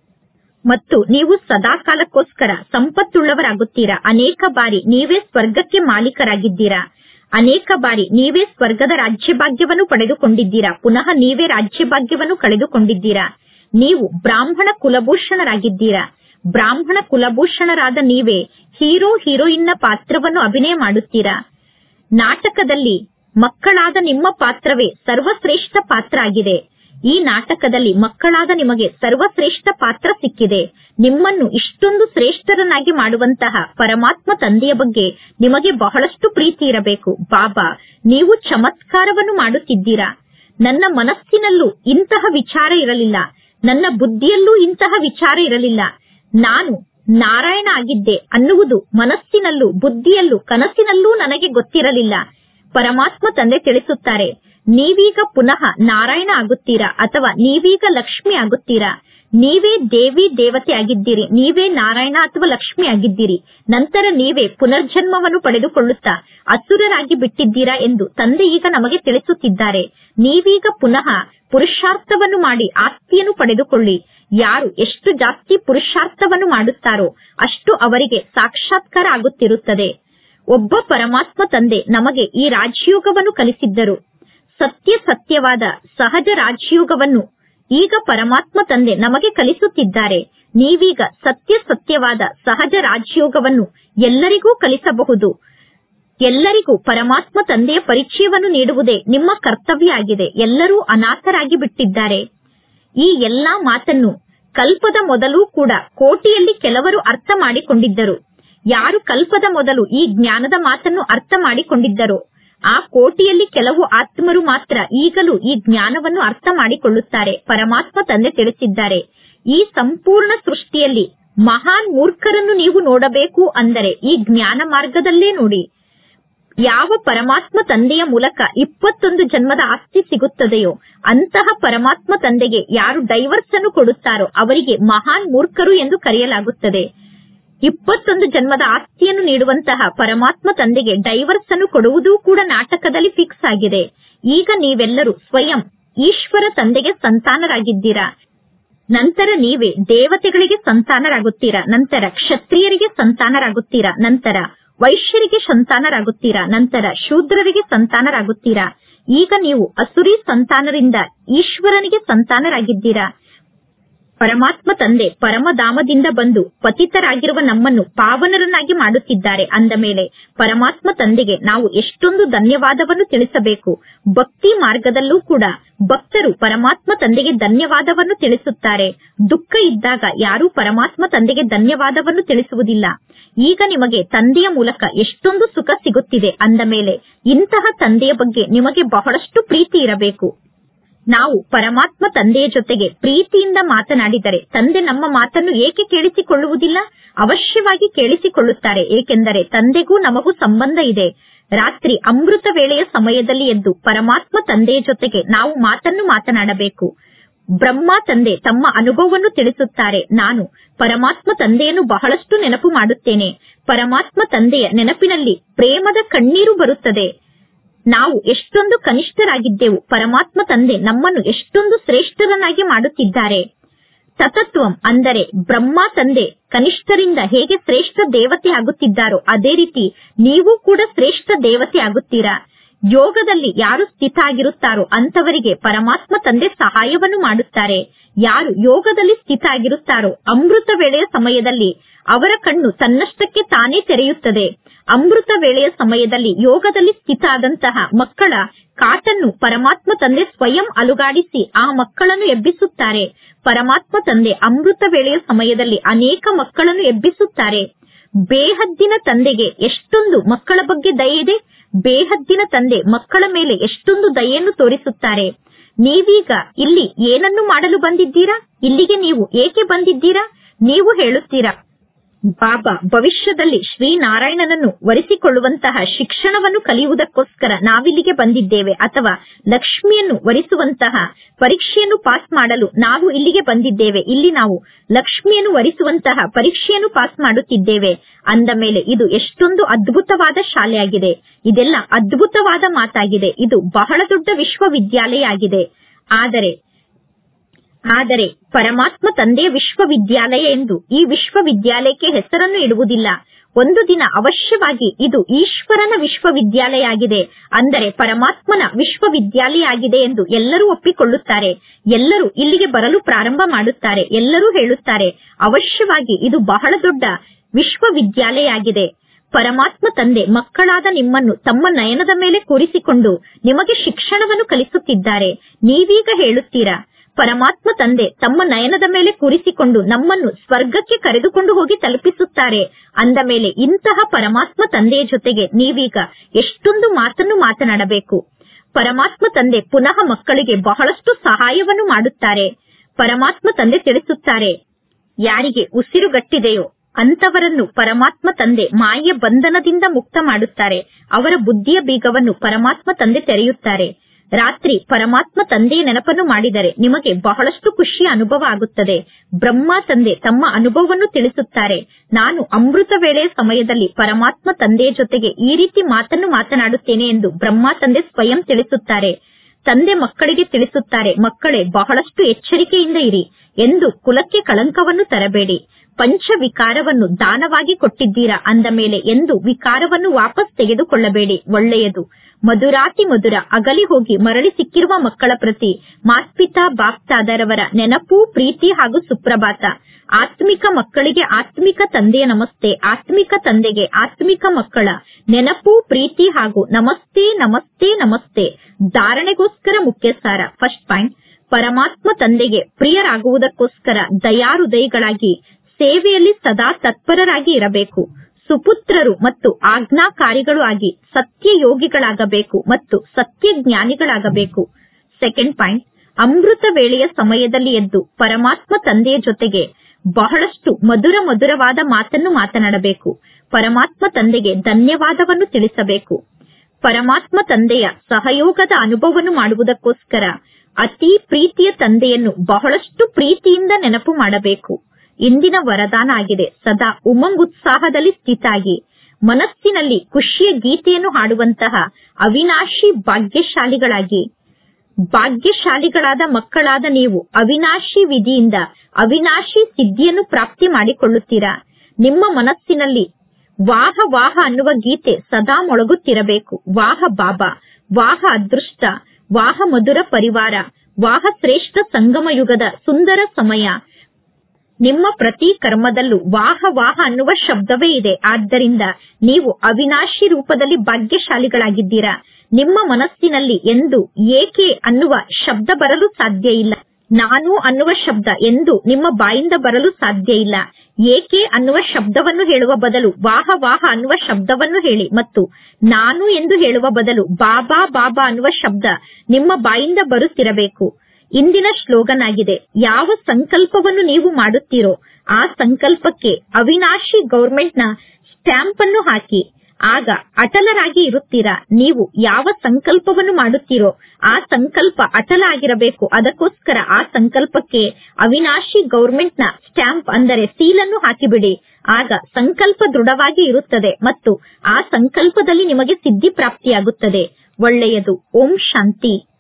ಮತ್ತು ನೀವು ಸದಾಕಾಲಕ್ಕೋಸ್ಕರ ಸಂಪತ್ತುಳ್ಳವರಾಗುತ್ತೀರಾ. ಅನೇಕ ಬಾರಿ ನೀವೇ ಸ್ವರ್ಗಕ್ಕೆ ಮಾಲೀಕರಾಗಿದ್ದೀರಾ. ಅನೇಕ ಬಾರಿ ನೀವೇ ಸ್ವರ್ಗದ ರಾಜ್ಯಭಾಗ್ಯವನ್ನು ಪಡೆದುಕೊಂಡಿದ್ದೀರಾ. ಪುನಃ ನೀವೇ ರಾಜ್ಯಭಾಗ್ಯವನ್ನು ಕಳೆದುಕೊಂಡಿದ್ದೀರಾ. ನೀವು ಬ್ರಾಹ್ಮಣ ಕುಲಭೂಷಣರಾಗಿದ್ದೀರಾ. ಬ್ರಾಹ್ಮಣ ಕುಲಭೂಷಣರಾದ ನೀವೇ ಹೀರೋ ಹೀರೋಯಿನ್ನ ಪಾತ್ರವನ್ನು ಅಭಿನಯ ಮಾಡುತ್ತೀರಾ. ನಾಟಕದಲ್ಲಿ ಮಕ್ಕಳಾದ ನಿಮ್ಮ ಪಾತ್ರವೇ ಸರ್ವಶ್ರೇಷ್ಠ ಪಾತ್ರ ಆಗಿದೆ. ಈ ನಾಟಕದಲ್ಲಿ ಮಕ್ಕಳಾದ ನಿಮಗೆ ಸರ್ವಶ್ರೇಷ್ಠ ಪಾತ್ರ ಸಿಕ್ಕಿದೆ. ನಿಮ್ಮನ್ನು ಇಷ್ಟೊಂದು ಶ್ರೇಷ್ಠರನ್ನಾಗಿ ಮಾಡುವಂತಹ ಪರಮಾತ್ಮ ತಂದೆಯ ಬಗ್ಗೆ ನಿಮಗೆ ಬಹಳಷ್ಟು ಪ್ರೀತಿ ಇರಬೇಕು. ಬಾಬಾ, ನೀವು ಚಮತ್ಕಾರವನ್ನು ಮಾಡುತ್ತಿದ್ದೀರಾ. ನನ್ನ ಮನಸ್ಸಿನಲ್ಲೂ ಇಂತಹ ವಿಚಾರ ಇರಲಿಲ್ಲ. ನನ್ನ ಬುದ್ಧಿಯಲ್ಲೂ ಇಂತಹ ವಿಚಾರ ಇರಲಿಲ್ಲ. ನಾನು ನಾರಾಯಣ ಆಗಿದ್ದೆ ಅನ್ನುವುದು ಮನಸ್ಸಿನಲ್ಲೂ ಬುದ್ಧಿಯಲ್ಲೂ ಕನಸಿನಲ್ಲೂ ನನಗೆ ಗೊತ್ತಿರಲಿಲ್ಲ. ಪರಮಾತ್ಮ ತಂದೆ ತಿಳಿಸುತ್ತಾರೆ, ನೀವೀಗ ಪುನಃ ನಾರಾಯಣ ಆಗುತ್ತೀರಾ ಅಥವಾ ನೀವೀಗ ಲಕ್ಷ್ಮಿ ಆಗುತ್ತೀರಾ. ನೀವೇ ದೇವಿ ದೇವತೆ ಆಗಿದ್ದೀರಿ. ನೀವೇ ನಾರಾಯಣ ಅಥವಾ ಲಕ್ಷ್ಮಿ ಆಗಿದ್ದೀರಿ. ನಂತರ ನೀವೇ ಪುನರ್ಜನ್ಮವನ್ನು ಪಡೆದುಕೊಳ್ಳುತ್ತಾ ಅಸುರರಾಗಿ ಬಿಟ್ಟಿದ್ದೀರಾ ಎಂದು ತಂದೆ ಈಗ ನಮಗೆ ತಿಳಿಸುತ್ತಿದ್ದಾರೆ. ನೀವೀಗ ಪುನಃ ಪುರುಷಾರ್ಥವನ್ನು ಮಾಡಿ ಆಸ್ತಿಯನ್ನು ಪಡೆದುಕೊಳ್ಳಿ. ಯಾರು ಎಷ್ಟು ಜಾಸ್ತಿ ಪುರುಷಾರ್ಥವನ್ನು ಮಾಡುತ್ತಾರೋ ಅಷ್ಟು ಅವರಿಗೆ ಸಾಕ್ಷಾತ್ಕಾರ ಆಗುತ್ತಿರುತ್ತದೆ. ಒಬ್ಬ ಪರಮಾತ್ಮ ತಂದೆ ನಮಗೆ ಈ ರಾಜಯೋಗವನ್ನು ಕಲಿಸಿದ್ದರು. ಸತ್ಯವಾದ ಸಹಜ ರಾಜಯೋಗವನ್ನು ಈಗ ಪರಮಾತ್ಮ ತಂದೆ ನಮಗೆ ಕಲಿಸುತ್ತಿದ್ದಾರೆ. ನೀವೀಗ ಸತ್ಯವಾದ ಸಹಜ ರಾಜಯೋಗವನ್ನು ಎಲ್ಲರಿಗೂ ಕಲಿಸಬಹುದು. ಎಲ್ಲರಿಗೂ ಪರಮಾತ್ಮ ತಂದೆಯ ಪರಿಚಯವನ್ನು ನೀಡುವುದೇ ನಿಮ್ಮ ಕರ್ತವ್ಯ ಆಗಿದೆ. ಎಲ್ಲರೂ ಅನಾಥರಾಗಿ ಬಿಟ್ಟಿದ್ದಾರೆ. ಈ ಎಲ್ಲಾ ಮಾತನ್ನು ಕಲ್ಪದ ಮೊದಲು ಕೂಡ ಕೋಟಿಯಲ್ಲಿ ಕೆಲವರು ಅರ್ಥ ಮಾಡಿಕೊಂಡಿದ್ದರು. ಯಾರು ಕಲ್ಪದ ಮೊದಲು ಈ ಜ್ಞಾನದ ಮಾತನ್ನು ಅರ್ಥ ಮಾಡಿಕೊಂಡಿದ್ದರೋ ಆ ಕೋಟಿಯಲ್ಲಿ ಕೆಲವು ಆತ್ಮರು ಮಾತ್ರ ಈಗಲೂ ಈ ಜ್ಞಾನವನ್ನು ಅರ್ಥ ಮಾಡಿಕೊಳ್ಳುತ್ತಾರೆ. ಪರಮಾತ್ಮ ತಂದೆ ತಿಳಿಸಿದ್ದಾರೆ, ಈ ಸಂಪೂರ್ಣ ಸೃಷ್ಟಿಯಲ್ಲಿ ಮಹಾನ್ ಮೂರ್ಖರನ್ನು ನೀವು ನೋಡಬೇಕು ಅಂದರೆ ಈ ಜ್ಞಾನ ಮಾರ್ಗದಲ್ಲೇ ನೋಡಿ. ಯಾವ ಪರಮಾತ್ಮ ತಂದೆಯ ಮೂಲಕ 21 ಜನ್ಮದ ಆಸ್ತಿ ಸಿಗುತ್ತದೆಯೋ ಅಂತಹ ಪರಮಾತ್ಮ ತಂದೆಗೆ ಯಾರು ಡೈವರ್ಸ್ ಅನ್ನು ಕೊಡುತ್ತಾರೋ ಅವರಿಗೆ ಮಹಾನ್ ಮೂರ್ಖರು ಎಂದು ಕರೆಯಲಾಗುತ್ತದೆ. 21 ಜನ್ಮದ ಆಸ್ತಿಯನ್ನು ನೀಡುವಂತಹ ಪರಮಾತ್ಮ ತಂದೆಗೆ ಡೈವರ್ಸ್ ಅನ್ನು ಕೊಡುವುದೂ ಕೂಡ ನಾಟಕದಲ್ಲಿ ಫಿಕ್ಸ್ ಆಗಿದೆ. ಈಗ ನೀವೆಲ್ಲರೂ ಸ್ವಯಂ ಈಶ್ವರ ತಂದೆಗೆ ಸಂತಾನರಾಗಿದ್ದೀರಾ. ನಂತರ ನೀವೇ ದೇವತೆಗಳಿಗೆ ಸಂತಾನರಾಗುತ್ತೀರಾ. ನಂತರ ಕ್ಷತ್ರಿಯರಿಗೆ ಸಂತಾನರಾಗುತ್ತೀರಾ. ನಂತರ ವೈಶ್ಯರಿಗೆ ಸಂತಾನರಾಗುತ್ತೀರಾ. ನಂತರ ಶೂದ್ರರಿಗೆ ಸಂತಾನರಾಗುತ್ತೀರಾ. ಈಗ ನೀವು ಅಸುರಿ ಸಂತಾನರಿಂದ ಈಶ್ವರನಿಗೆ ಸಂತಾನರಾಗಿದ್ದೀರಾ. ಪರಮಾತ್ಮ ತಂದೆ ಪರಮಧಾಮದಿಂದ ಬಂದು ಪತಿತರಾಗಿರುವ ನಮ್ಮನ್ನು ಪಾವನರನ್ನಾಗಿ ಮಾಡುತ್ತಿದ್ದಾರೆ ಅಂದ ಮೇಲೆ ಪರಮಾತ್ಮ ತಂದೆಗೆ ನಾವು ಎಷ್ಟೊಂದು ಧನ್ಯವಾದವನ್ನು ತಿಳಿಸಬೇಕು. ಭಕ್ತಿ ಮಾರ್ಗದಲ್ಲೂ ಕೂಡ ಭಕ್ತರು ಪರಮಾತ್ಮ ತಂದೆಗೆ ಧನ್ಯವಾದವನ್ನು ತಿಳಿಸುತ್ತಾರೆ. ದುಃಖ ಇದ್ದಾಗ ಯಾರೂ ಪರಮಾತ್ಮ ತಂದೆಗೆ ಧನ್ಯವಾದವನ್ನು ತಿಳಿಸುವುದಿಲ್ಲ. ಈಗ ನಿಮಗೆ ತಂದೆಯ ಮೂಲಕ ಎಷ್ಟೊಂದು ಸುಖ ಸಿಗುತ್ತಿದೆ ಅಂದ ಮೇಲೆ ಇಂತಹ ತಂದೆಯ ಬಗ್ಗೆ ನಿಮಗೆ ಬಹಳಷ್ಟು ಪ್ರೀತಿ ಇರಬೇಕು. ನಾವು ಪರಮಾತ್ಮ ತಂದೆಯ ಜೊತೆಗೆ ಪ್ರೀತಿಯಿಂದ ಮಾತನಾಡಿದರೆ ತಂದೆ ನಮ್ಮ ಮಾತನ್ನು ಏಕೆ ಕೇಳಿಸಿಕೊಳ್ಳುವುದಿಲ್ಲ? ಅವಶ್ಯವಾಗಿ ಕೇಳಿಸಿಕೊಳ್ಳುತ್ತಾರೆ. ಏಕೆಂದರೆ ತಂದೆಗೂ ನಮಗೂ ಸಂಬಂಧ ಇದೆ. ರಾತ್ರಿ ಅಮೃತ ವೇಳೆಯ ಸಮಯದಲ್ಲಿ ಎದ್ದು ಪರಮಾತ್ಮ ತಂದೆಯ ಜೊತೆಗೆ ನಾವು ಮಾತನ್ನು ಮಾತನಾಡಬೇಕು. ಬ್ರಹ್ಮ ತಂದೆ ತಮ್ಮ ಅನುಭವವನ್ನು ತಿಳಿಸುತ್ತಾರೆ. ನಾನು ಪರಮಾತ್ಮ ತಂದೆಯನ್ನು ಬಹಳಷ್ಟು ನೆನಪು ಮಾಡುತ್ತೇನೆ. ಪರಮಾತ್ಮ ತಂದೆಯ ನೆನಪಿನಲ್ಲಿ ಪ್ರೇಮದ ಕಣ್ಣೀರು ಬರುತ್ತದೆ. ನಾವು ಎಷ್ಟೊಂದು ಕನಿಷ್ಠರಾಗಿದ್ದೆವು, ಪರಮಾತ್ಮ ತಂದೆ ನಮ್ಮನ್ನು ಎಷ್ಟೊಂದು ಶ್ರೇಷ್ಠರನ್ನಾಗಿ ಮಾಡುತ್ತಿದ್ದಾರೆ. ತತತ್ವಂ ಅಂದರೆ ಬ್ರಹ್ಮ ತಂದೆ ಕನಿಷ್ಠರಿಂದ ಹೇಗೆ ಶ್ರೇಷ್ಠ ದೇವತೆ ಆಗುತ್ತಿದ್ದಾರೋ ಅದೇ ರೀತಿ ನೀವು ಕೂಡ ಶ್ರೇಷ್ಠ ದೇವತೆ ಆಗುತ್ತೀರಾ. ಯೋಗದಲ್ಲಿ ಯಾರು ಸ್ಥಿತ ಆಗಿರುತ್ತಾರೋ ಅಂತವರಿಗೆ ಪರಮಾತ್ಮ ತಂದೆ ಸಹಾಯವನ್ನು ಮಾಡುತ್ತಾರೆ. ಯಾರು ಯೋಗದಲ್ಲಿ ಸ್ಥಿತ ಆಗಿರುತ್ತಾರೋ ಅಮೃತ ವೇಳೆಯ ಸಮಯದಲ್ಲಿ ಅವರ ಕಣ್ಣು ತನ್ನಷ್ಟಕ್ಕೆ ತಾನೇ ತೆರೆಯುತ್ತದೆ. ಅಮೃತ ವೇಳೆಯ ಸಮಯದಲ್ಲಿ ಯೋಗದಲ್ಲಿ ಸ್ಥಿತ ಆದಂತಹ ಮಕ್ಕಳ ಕಾಟನ್ನು ಪರಮಾತ್ಮ ತಂದೆ ಸ್ವಯಂ ಅಲುಗಾಡಿಸಿ ಆ ಮಕ್ಕಳನ್ನು ಎಬ್ಬಿಸುತ್ತಾರೆ. ಪರಮಾತ್ಮ ತಂದೆ ಅಮೃತ ವೇಳೆಯ ಸಮಯದಲ್ಲಿ ಅನೇಕ ಮಕ್ಕಳನ್ನು ಎಬ್ಬಿಸುತ್ತಾರೆ. ಬೇಹದ್ದಿನ ತಂದೆಗೆ ಎಷ್ಟೊಂದು ಮಕ್ಕಳ ಬಗ್ಗೆ ದಯೆ ಇದೆ. ಬೇಹದ್ದಿನ ತಂದೆ ಮಕ್ಕಳ ಮೇಲೆ ಎಷ್ಟೊಂದು ದಯೆಯನ್ನು ತೋರಿಸುತ್ತಾರೆ. ನೀವೀಗ ಇಲ್ಲಿ ಏನನ್ನು ಮಾಡಲು ಬಂದಿದ್ದೀರಾ? ಇಲ್ಲಿಗೆ ನೀವು ಏಕೆ ಬಂದಿದ್ದೀರಾ? ನೀವು ಹೇಳುತ್ತೀರಾ, ಬಾಬಾ ಭವಿಷ್ಯದಲ್ಲಿ ಶ್ರೀನಾರಾಯಣನನ್ನು ವರಿಸಿಕೊಳ್ಳುವಂತಹ ಶಿಕ್ಷಣವನ್ನು ಕಲಿಯುವುದಕ್ಕೋಸ್ಕರ ನಾವಿಲ್ಲಿಗೆ ಬಂದಿದ್ದೇವೆ, ಅಥವಾ ಲಕ್ಷ್ಮಿಯನ್ನು ವರಿಸುವಂತಹ ಪರೀಕ್ಷೆಯನ್ನು ಪಾಸ್ ಮಾಡಲು ನಾವು ಇಲ್ಲಿಗೆ ಬಂದಿದ್ದೇವೆ. ಇಲ್ಲಿ ನಾವು ಲಕ್ಷ್ಮಿಯನ್ನು ವರಿಸುವಂತಹ ಪರೀಕ್ಷೆಯನ್ನು ಪಾಸ್ ಮಾಡುತ್ತಿದ್ದೇವೆ ಅಂದ ಮೇಲೆ ಇದು ಎಷ್ಟೊಂದು ಅದ್ಭುತವಾದ ಶಾಲೆಯಾಗಿದೆ. ಇದೆಲ್ಲ ಅದ್ಭುತವಾದ ಮಾತಾಗಿದೆ. ಇದು ಬಹಳ ದೊಡ್ಡ ವಿಶ್ವವಿದ್ಯಾಲಯ ಆಗಿದೆ. ಆದರೆ ಪರಮಾತ್ಮ ತಂದೆಯ ವಿಶ್ವವಿದ್ಯಾಲಯ ಎಂದು ಈ ವಿಶ್ವವಿದ್ಯಾಲಯಕ್ಕೆ ಹೆಸರನ್ನು ಇಡುವುದಿಲ್ಲ. ಒಂದು ದಿನ ಅವಶ್ಯವಾಗಿ ಇದು ಈಶ್ವರನ ವಿಶ್ವವಿದ್ಯಾಲಯ ಆಗಿದೆ, ಅಂದರೆ ಪರಮಾತ್ಮನ ವಿಶ್ವವಿದ್ಯಾಲಯ ಆಗಿದೆ ಎಂದು ಎಲ್ಲರೂ ಒಪ್ಪಿಕೊಳ್ಳುತ್ತಾರೆ. ಎಲ್ಲರೂ ಇಲ್ಲಿಗೆ ಬರಲು ಪ್ರಾರಂಭ ಮಾಡುತ್ತಾರೆ. ಎಲ್ಲರೂ ಹೇಳುತ್ತಾರೆ, ಅವಶ್ಯವಾಗಿ ಇದು ಬಹಳ ದೊಡ್ಡ ವಿಶ್ವವಿದ್ಯಾಲಯ ಆಗಿದೆ. ಪರಮಾತ್ಮ ತಂದೆ ಮಕ್ಕಳಾದ ನಿಮ್ಮನ್ನು ತಮ್ಮ ನಯನದ ಮೇಲೆ ಕೂರಿಸಿಕೊಂಡು ನಿಮಗೆ ಶಿಕ್ಷಣವನ್ನು ಕಲಿಸುತ್ತಿದ್ದಾರೆ. ನೀವೀಗ ಹೇಳುತ್ತೀರಾ, ಪರಮಾತ್ಮ ತಂದೆ ತಮ್ಮ ನಯನದ ಮೇಲೆ ಕೂರಿಸಿಕೊಂಡು ನಮ್ಮನ್ನು ಸ್ವರ್ಗಕ್ಕೆ ಕರೆದುಕೊಂಡು ಹೋಗಿ ತಲುಪಿಸುತ್ತಾರೆ ಅಂದ ಮೇಲೆ ಇಂತಹ ಪರಮಾತ್ಮ ತಂದೆಯ ಜೊತೆಗೆ ನೀವೀಗ ಎಷ್ಟೊಂದು ಮಾತನ್ನು ಮಾತನಾಡಬೇಕು. ಪರಮಾತ್ಮ ತಂದೆ ಪುನಃ ಮಕ್ಕಳಿಗೆ ಬಹಳಷ್ಟು ಸಹಾಯವನ್ನು ಮಾಡುತ್ತಾರೆ. ಪರಮಾತ್ಮ ತಂದೆ ತಿಳಿಸುತ್ತಾರೆ, ಯಾರಿಗೆ ಉಸಿರುಗಟ್ಟಿದೆಯೋ ಅಂತವರನ್ನು ಪರಮಾತ್ಮ ತಂದೆ ಮಾಯೆಯ ಬಂಧನದಿಂದ ಮುಕ್ತ ಮಾಡುತ್ತಾರೆ. ಅವರ ಬುದ್ಧಿಯ ಬೀಗವನ್ನು ಪರಮಾತ್ಮ ತಂದೆ ತೆರೆಯುತ್ತಾರೆ. ರಾತ್ರಿ ಪರಮಾತ್ಮ ತಂದೆಯ ನೆನಪನ್ನು ಮಾಡಿದರೆ ನಿಮಗೆ ಬಹಳಷ್ಟು ಖುಷಿಯ ಅನುಭವ ಆಗುತ್ತದೆ. ಬ್ರಹ್ಮ ತಂದೆ ತಮ್ಮ ಅನುಭವವನ್ನು ತಿಳಿಸುತ್ತಾರೆ. ನಾನು ಅಮೃತ ವೇಳೆಯ ಸಮಯದಲ್ಲಿ ಪರಮಾತ್ಮ ತಂದೆಯ ಜೊತೆಗೆ ಈ ರೀತಿ ಮಾತನ್ನು ಮಾತನಾಡುತ್ತೇನೆ ಎಂದು ಬ್ರಹ್ಮ ತಂದೆ ಸ್ವಯಂ ತಿಳಿಸುತ್ತಾರೆ. ತಂದೆ ಮಕ್ಕಳಿಗೆ ತಿಳಿಸುತ್ತಾರೆ, ಮಕ್ಕಳೇ ಬಹಳಷ್ಟು ಎಚ್ಚರಿಕೆಯಿಂದ ಇರಿ ಎಂದು ಕುಲಕ್ಕೆ ಕಳಂಕವನ್ನು ತರಬೇಡಿ. ಪಂಚ ವಿಕಾರವನ್ನು ದಾನವಾಗಿ ಕೊಟ್ಟಿದ್ದೀರಾ ಅಂದ ಮೇಲೆ ಎಂದು ವಿಕಾರವನ್ನು ವಾಪಸ್ ತೆಗೆದುಕೊಳ್ಳಬೇಡಿ. ಒಳ್ಳೆಯದು, ಮಧುರಾತಿ ಮಧುರ ಅಗಲಿ ಹೋಗಿ ಮರಳಿ ಸಿಕ್ಕಿರುವ ಮಕ್ಕಳ ಪ್ರತಿ ಮಾತ್ಪಿತಾ ಬಾಪ್ತಾದರವರ ನೆನಪು, ಪ್ರೀತಿ ಹಾಗೂ ಸುಪ್ರಭಾತ. ಆತ್ಮಿಕ ಮಕ್ಕಳಿಗೆ ಆತ್ಮಿಕ ತಂದೆಯ ನಮಸ್ತೆ, ಆತ್ಮಿಕ ತಂದೆಗೆ ಆತ್ಮಿಕ ಮಕ್ಕಳ ನೆನಪು, ಪ್ರೀತಿ ಹಾಗೂ ನಮಸ್ತೆ ನಮಸ್ತೆ ನಮಸ್ತೆ. ಧಾರಣೆಗೋಸ್ಕರ ಮುಖ್ಯ ಸಾರ. ಫಸ್ಟ್ ಪಾಯಿಂಟ್, ಪರಮಾತ್ಮ ತಂದೆಗೆ ಪ್ರಿಯರಾಗುವುದಕ್ಕೋಸ್ಕರ ದಯಾಹೃದಯಿಗಳಾಗಿ ಸೇವೆಯಲ್ಲಿ ಸದಾ ತತ್ಪರರಾಗಿ ಇರಬೇಕು. ಸುಪುತ್ರರು ಮತ್ತು ಆಜ್ಞಾಕಾರಿಗಳು ಆಗಿ ಸತ್ಯ ಯೋಗಿಗಳಾಗಬೇಕು ಮತ್ತು ಸತ್ಯ ಜ್ಞಾನಿಗಳಾಗಬೇಕು. ಸೆಕೆಂಡ್ ಪಾಯಿಂಟ್, ಅಮೃತ ವೇಳೆಯ ಸಮಯದಲ್ಲಿ ಎದ್ದು ಪರಮಾತ್ಮ ತಂದೆಯ ಜೊತೆಗೆ ಬಹಳಷ್ಟು ಮಧುರವಾದ ಮಾತನ್ನು ಮಾತನಾಡಬೇಕು. ಪರಮಾತ್ಮ ತಂದೆಗೆ ಧನ್ಯವಾದವನ್ನು ತಿಳಿಸಬೇಕು. ಪರಮಾತ್ಮ ತಂದೆಯ ಸಹಯೋಗದ ಅನುಭವವನ್ನು ಮಾಡುವುದಕ್ಕೋಸ್ಕರ ಅತಿ ಪ್ರೀತಿಯ ತಂದೆಯನ್ನು ಬಹಳಷ್ಟು ಪ್ರೀತಿಯಿಂದ ನೆನಪು ಮಾಡಬೇಕು. ಇಂದಿನ ವರದಾನ ಆಗಿದೆ, ಸದಾ ಉಮಂಗ್ ಉತ್ಸಾಹದಲ್ಲಿ ಸ್ಥಿತಾಗಿ ಮನಸ್ಸಿನಲ್ಲಿ ಖುಷಿಯ ಗೀತೆಯನ್ನು ಹಾಡುವಂತಹ ಅವಿನಾಶಿ ಭಾಗ್ಯಶಾಲಿಗಳಾಗಿ. ಭಾಗ್ಯಶಾಲಿಗಳಾದ ಮಕ್ಕಳಾದ ನೀವು ಅವಿನಾಶಿ ವಿಧಿಯಿಂದ ಅವಿನಾಶಿ ಸಿದ್ಧಿಯನ್ನು ಪ್ರಾಪ್ತಿ ಮಾಡಿಕೊಳ್ಳುತ್ತೀರಾ. ನಿಮ್ಮ ಮನಸ್ಸಿನಲ್ಲಿ ವಾಹ ವಾಹ ಅನ್ನುವ ಗೀತೆ ಸದಾ ಮೊಳಗುತ್ತಿರಬೇಕು. ವಾಹ ಬಾಬಾ, ವಾಹ ಅದೃಷ್ಟ, ವಾಹ ಮಧುರ ಪರಿವಾರ, ವಾಹ ಶ್ರೇಷ್ಠ ಸಂಗಮ ಯುಗದ ಸುಂದರ ಸಮಯ, ನಿಮ್ಮ ಪ್ರತಿ ಕರ್ಮದಲ್ಲೂ ವಾಹ ವಾಹ ಅನ್ನುವ ಶಬ್ದವೇ ಇದೆ. ಆದ್ದರಿಂದ ನೀವು ಅವಿನಾಶಿ ರೂಪದಲ್ಲಿ ಭಾಗ್ಯಶಾಲಿಗಳಾಗಿದ್ದೀರಾ. ನಿಮ್ಮ ಮನಸ್ಸಿನಲ್ಲಿ ಎಂದು ಏಕೆ ಅನ್ನುವ ಶಬ್ದ ಬರಲು ಸಾಧ್ಯ ಇಲ್ಲ. ನಾನು ಅನ್ನುವ ಶಬ್ದ ಎಂದು ನಿಮ್ಮ ಬಾಯಿಂದ ಬರಲು ಸಾಧ್ಯ ಇಲ್ಲ. ಏಕೆ ಅನ್ನುವ ಶಬ್ದವನ್ನು ಹೇಳುವ ಬದಲು ವಾಹ ವಾಹ ಅನ್ನುವ ಶಬ್ದವನ್ನು ಹೇಳಿ ಮತ್ತು ನಾನು ಎಂದು ಹೇಳುವ ಬದಲು ಬಾಬಾ ಬಾಬಾ ಅನ್ನುವ ಶಬ್ದ ನಿಮ್ಮ ಬಾಯಿಂದ ಬರುತ್ತಿರಬೇಕು. ಇಂದಿನ ಸ್ಲೋಗನ್ ಆಗಿದೆ, ಯಾವ ಸಂಕಲ್ಪವನ್ನು ನೀವು ಮಾಡುತ್ತೀರೋ ಆ ಸಂಕಲ್ಪಕ್ಕೆ ಅವಿನಾಶಿ ಗೌರ್ಮೆಂಟ್ನ ಸ್ಟ್ಯಾಂಪ್ ಅನ್ನು ಹಾಕಿ. ಆಗ ಅಟಲರಾಗಿ ಇರುತ್ತೀರಾ. ನೀವು ಯಾವ ಸಂಕಲ್ಪವನ್ನು ಮಾಡುತ್ತೀರೋ ಆ ಸಂಕಲ್ಪ ಅಟಲ ಆಗಿರಬೇಕು. ಅದಕ್ಕೋಸ್ಕರ ಆ ಸಂಕಲ್ಪಕ್ಕೆ ಅವಿನಾಶಿ ಗೌರ್ಮೆಂಟ್ನ ಸ್ಟ್ಯಾಂಪ್ ಅಂದರೆ ಸೀಲನ್ನು ಹಾಕಿಬಿಡಿ. ಆಗ ಸಂಕಲ್ಪ ದೃಢವಾಗಿ ಇರುತ್ತದೆ ಮತ್ತು ಆ ಸಂಕಲ್ಪದಲ್ಲಿ ನಿಮಗೆ ಸಿದ್ಧಿ ಪ್ರಾಪ್ತಿಯಾಗುತ್ತದೆ. ಒಳ್ಳೆಯದು. ಓಂ ಶಾಂತಿ.